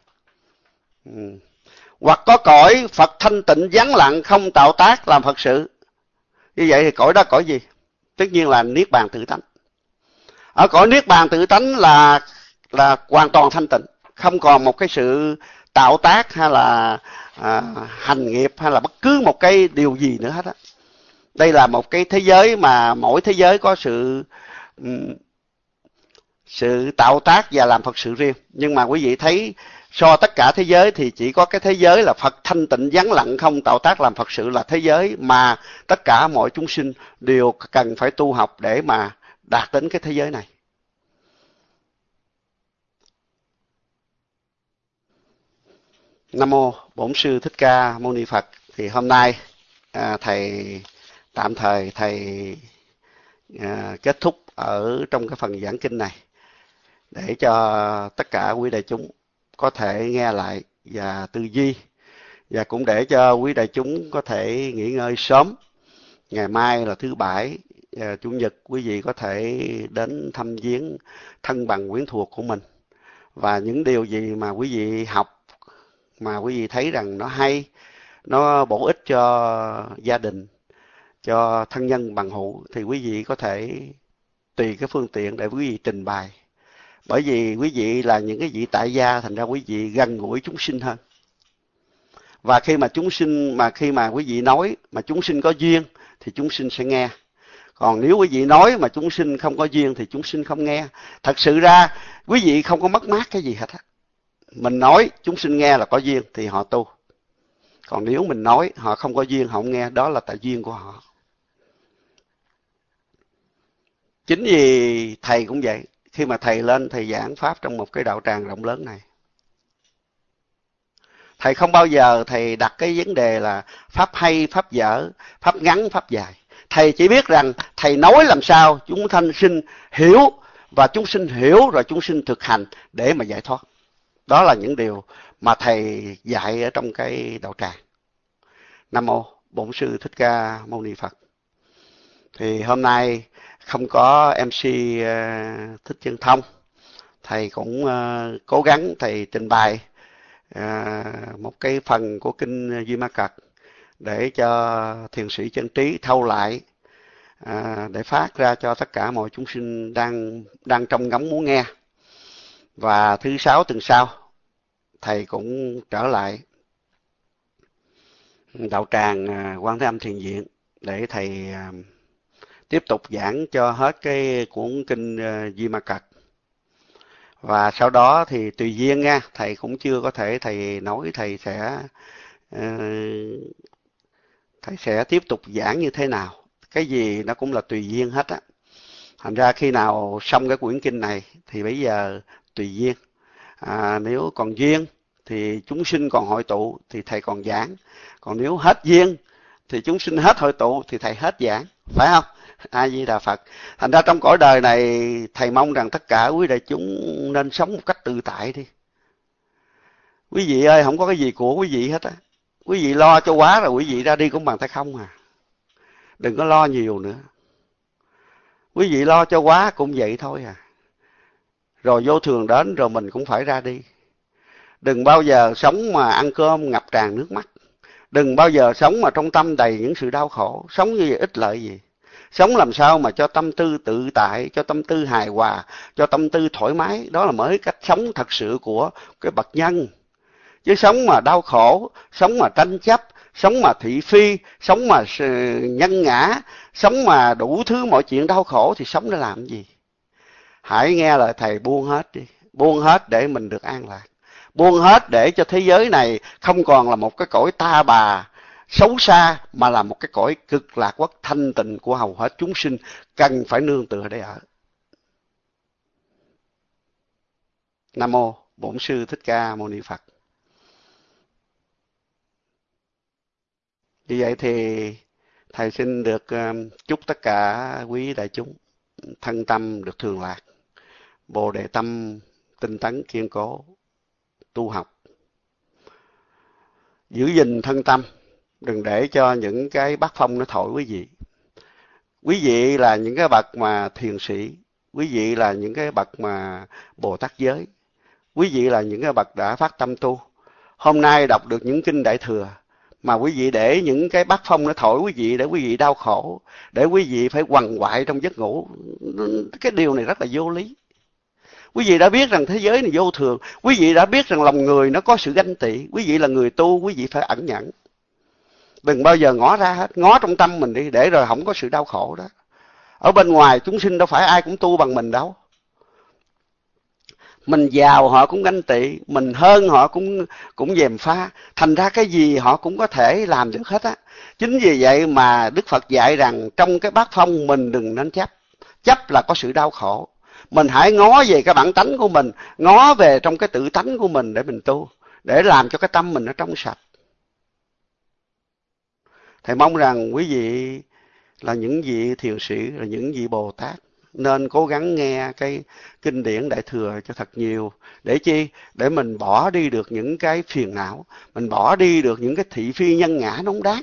Hoặc có cõi Phật thanh tịnh vắng lặng không tạo tác làm Phật sự. Như vậy thì cõi đó cõi gì? tất nhiên là niết bàn tự tánh. Ở cõi niết bàn tự tánh là hoàn toàn thanh tịnh, không còn một cái sự tạo tác hay là hành nghiệp hay là bất cứ một cái điều gì nữa hết á. Đây là một cái thế giới mà mỗi thế giới có sự tạo tác và làm Phật sự riêng. Nhưng mà quý vị thấy so tất cả thế giới thì chỉ có cái thế giới là Phật thanh tịnh vắng lặng không tạo tác làm Phật sự là thế giới mà tất cả mọi chúng sinh đều cần phải tu học để mà đạt đến cái thế giới này. Nam mô Bổn Sư Thích Ca Mâu Ni Phật. Thì hôm nay thầy tạm thời thầy kết thúc ở trong cái phần giảng kinh này để cho tất cả quý đại chúng có thể nghe lại và tư duy, và cũng để cho quý đại chúng có thể nghỉ ngơi sớm. Ngày mai là thứ Bảy, Chủ nhật quý vị có thể đến thăm viếng thân bằng quyến thuộc của mình, và những điều gì mà quý vị học mà quý vị thấy rằng nó hay, nó bổ ích cho gia đình, cho thân nhân bằng hữu, thì quý vị có thể tùy cái phương tiện để quý vị trình bày. Bởi vì quý vị là những cái vị tại gia, thành ra quý vị gần gũi chúng sinh hơn. Và khi mà quý vị nói mà chúng sinh có duyên thì chúng sinh sẽ nghe. Còn nếu quý vị nói mà chúng sinh không có duyên thì chúng sinh không nghe. Thật sự ra quý vị không có mất mát cái gì hết á. Mình nói chúng sinh nghe là có duyên thì họ tu. Còn nếu mình nói họ không có duyên, họ không nghe, đó là tại duyên của họ. Chính vì thầy cũng vậy. Khi mà thầy lên thầy giảng pháp trong một cái đạo tràng rộng lớn này, thầy không bao giờ thầy đặt cái vấn đề là pháp hay, pháp dở, pháp ngắn, pháp dài. Thầy chỉ biết rằng thầy nói làm sao chúng sinh hiểu, và chúng sinh hiểu rồi chúng sinh thực hành để mà giải thoát. Đó là những điều mà thầy dạy ở trong cái đạo tràng. Nam mô Bổn Sư Thích Ca Mâu Ni Phật. Thì hôm nay không có MC Thích Chân Thông, thầy cũng cố gắng thầy trình bày một cái phần của kinh Duy Ma Cật để cho thiền sĩ chân trí thâu lại, để phát ra cho tất cả mọi chúng sinh đang trông ngóng muốn nghe. Và thứ Sáu tuần sau thầy cũng trở lại đạo tràng Quan Thế Âm Thiền Viện để thầy tiếp tục giảng cho hết cái cuốn kinh Duy Ma Cật. Và sau đó thì tùy duyên nha, thầy cũng chưa có thể thầy nói thầy sẽ tiếp tục giảng như thế nào. Cái gì nó cũng là tùy duyên hết á. Thành ra khi nào xong cái quyển kinh này thì bây giờ tùy duyên. Nếu còn duyên thì chúng sinh còn hội tụ thì thầy còn giảng. Còn nếu hết duyên thì chúng sinh hết hội tụ thì thầy hết giảng. Phải không? A Di Đà Phật. Thành ra trong cõi đời này thầy mong rằng tất cả quý đại chúng nên sống một cách tự tại đi. Quý vị ơi, không có cái gì của quý vị hết á. Quý vị lo cho quá rồi quý vị ra đi cũng bằng tay không à. Đừng có lo nhiều nữa. Quý vị lo cho quá cũng vậy thôi à. Rồi vô thường đến rồi mình cũng phải ra đi. Đừng bao giờ sống mà ăn cơm ngập tràn nước mắt. Đừng bao giờ sống mà trong tâm đầy những sự đau khổ. Sống như vậy ích lợi gì. Sống làm sao mà cho tâm tư tự tại, cho tâm tư hài hòa, cho tâm tư thoải mái. Đó là mới cách sống thật sự của cái bậc nhân. Chứ sống mà đau khổ, sống mà tranh chấp, sống mà thị phi, sống mà nhân ngã, sống mà đủ thứ mọi chuyện đau khổ thì sống để làm gì? Hãy nghe lời thầy buông hết đi. Buông hết để mình được an lạc. Buông hết để cho thế giới này không còn là một cái cõi ta bà xấu xa, mà là một cái cõi cực lạc quốc thanh tịnh của hầu hết chúng sinh cần phải nương tựa để ở. Nam mô Bổn Sư Thích Ca Mâu Ni Phật. Vì vậy thì thầy xin được chúc tất cả quý đại chúng thân tâm được thường lạc, bồ đề tâm tinh tấn kiên cố, tu học, giữ gìn thân tâm, đừng để cho những cái bát phong nó thổi quý vị. Quý vị là những cái bậc mà thiền sĩ, quý vị là những cái bậc mà Bồ Tát giới, quý vị là những cái bậc đã phát tâm tu. Hôm nay đọc được những kinh Đại Thừa mà quý vị để những cái bát phong nó thổi quý vị để quý vị đau khổ, để quý vị phải quằn quại trong giấc ngủ. Cái điều này rất là vô lý. Quý vị đã biết rằng thế giới này vô thường, quý vị đã biết rằng lòng người nó có sự ganh tị, quý vị là người tu, quý vị phải ẩn nhẫn. Đừng bao giờ ngó ra hết, ngó trong tâm mình đi, để rồi không có sự đau khổ đó. Ở bên ngoài chúng sinh đâu phải ai cũng tu bằng mình đâu. Mình giàu họ cũng ganh tị, mình hơn họ cũng gièm pha, thành ra cái gì họ cũng có thể làm được hết á. Chính vì vậy mà Đức Phật dạy rằng trong cái bát phong mình đừng nên chấp. Chấp là có sự đau khổ. Mình hãy ngó về cái bản tánh của mình, ngó về trong cái tự tánh của mình để mình tu, để làm cho cái tâm mình nó trong sạch. Thầy mong rằng quý vị là những vị thiền sĩ, là những vị Bồ Tát nên cố gắng nghe cái kinh điển Đại Thừa cho thật nhiều. Để chi? Để mình bỏ đi được những cái phiền não, mình bỏ đi được những cái thị phi nhân ngã nó không đáng.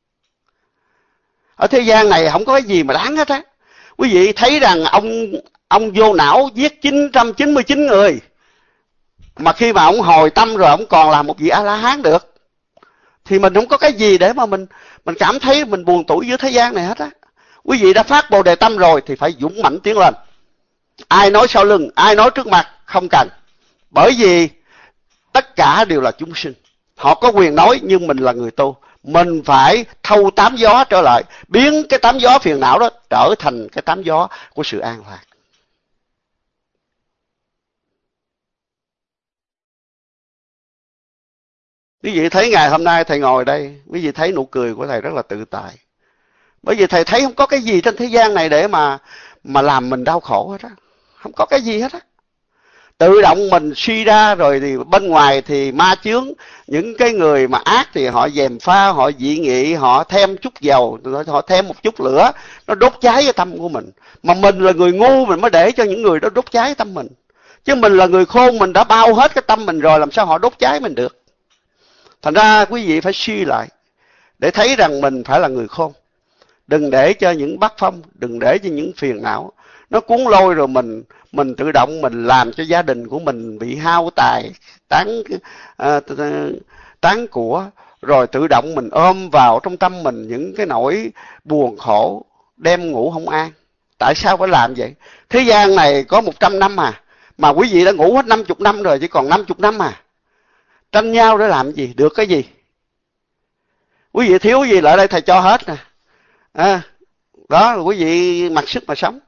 Ở thế gian này không có cái gì mà đáng hết á. Quý vị thấy rằng ông vô não giết 999 người, mà khi mà ông hồi tâm rồi ông còn là một vị A-la-hán được, thì mình không có cái gì để mà mình cảm thấy mình buồn tủi giữa thế gian này hết á. Quý vị đã phát Bồ Đề tâm rồi thì phải dũng mãnh tiến lên. Ai nói sau lưng, ai nói trước mặt không cần. Bởi vì tất cả đều là chúng sinh. Họ có quyền nói, nhưng mình là người tu, mình phải thâu tám gió trở lại, biến cái tám gió phiền não đó trở thành cái tám gió của sự an lạc. Quý vị thấy ngày hôm nay thầy ngồi đây, quý vị thấy nụ cười của thầy rất là tự tại. Bởi vì thầy thấy không có cái gì trên thế gian này để mà làm mình đau khổ hết á. Không có cái gì hết á. Tự động mình suy ra rồi, thì bên ngoài thì ma chướng, những cái người mà ác thì họ gièm pha, họ dị nghị, họ thêm chút dầu, họ thêm một chút lửa, nó đốt cháy cái tâm của mình. Mà mình là người ngu, mình mới để cho những người đó đốt cháy tâm mình. Chứ mình là người khôn, mình đã bao hết cái tâm mình rồi, làm sao họ đốt cháy mình được. Thành ra quý vị phải suy lại để thấy rằng mình phải là người khôn. Đừng để cho những bát phong, đừng để cho những phiền não nó cuốn lôi, rồi mình tự động mình làm cho gia đình của mình bị hao tài, tán của, rồi tự động mình ôm vào trong tâm mình những cái nỗi buồn khổ, đêm ngủ không an. Tại sao phải làm vậy? Thế gian này có 100 năm mà quý vị đã ngủ hết 50 năm rồi, chỉ còn 50 năm tranh nhau để làm gì, được cái gì? Quý vị thiếu gì lại đây thầy cho hết nè. Đó là quý vị mặc sức mà sống.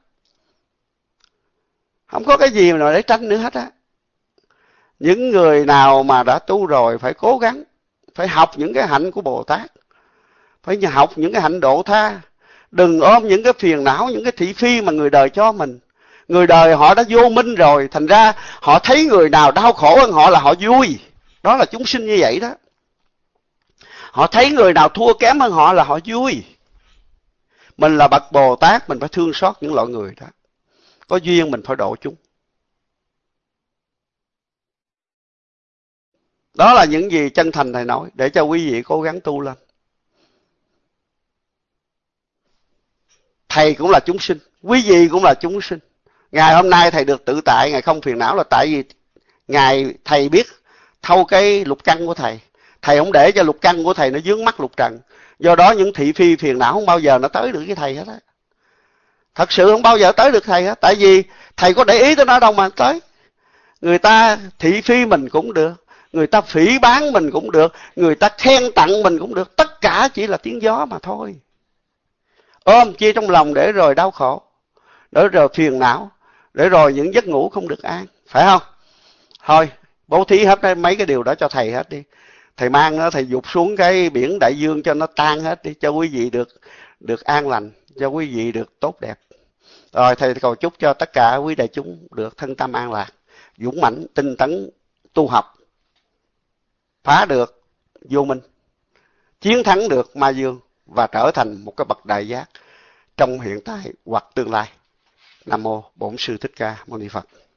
Không có cái gì mà để tranh nữa hết á. Những người nào mà đã tu rồi phải cố gắng, phải học những cái hạnh của Bồ Tát, phải học những cái hạnh độ tha. Đừng ôm những cái phiền não, những cái thị phi mà người đời cho mình. Người đời họ đã vô minh rồi, thành ra họ thấy người nào đau khổ hơn họ là họ vui. Đó là chúng sinh như vậy đó. Họ thấy người nào thua kém hơn họ là họ vui. Mình là bậc Bồ Tát, mình phải thương xót những loại người đó. Có duyên mình phải độ chúng. Đó là những gì chân thành thầy nói, để cho quý vị cố gắng tu lên. Thầy cũng là chúng sinh, quý vị cũng là chúng sinh. Ngày hôm nay thầy được tự tại, ngày không phiền não là tại vì thầy biết thâu cái lục căn của thầy. Thầy không để cho lục căn của thầy nó vướng mắc lục trần. Do đó những thị phi phiền não không bao giờ nó tới được với thầy hết á. Thật sự không bao giờ tới được thầy hết. Tại vì thầy có để ý tới nó đâu mà tới. Người ta thị phi mình cũng được, người ta phỉ báng mình cũng được, người ta khen tặng mình cũng được. Tất cả chỉ là tiếng gió mà thôi. Ôm chia trong lòng để rồi đau khổ, để rồi phiền não, để rồi những giấc ngủ không được an. Phải không? Thôi, bố thí hết mấy cái điều đó cho thầy hết đi. Thầy mang nó, thầy dục xuống cái biển đại dương cho nó tan hết đi, cho quý vị được an lành, cho quý vị được tốt đẹp. Rồi thầy cầu chúc cho tất cả quý đại chúng được thân tâm an lạc, dũng mãnh, tinh tấn, tu học, phá được vô minh, chiến thắng được ma dương và trở thành một cái bậc đại giác trong hiện tại hoặc tương lai. Nam mô Bổn Sư Thích Ca Mâu Ni Phật.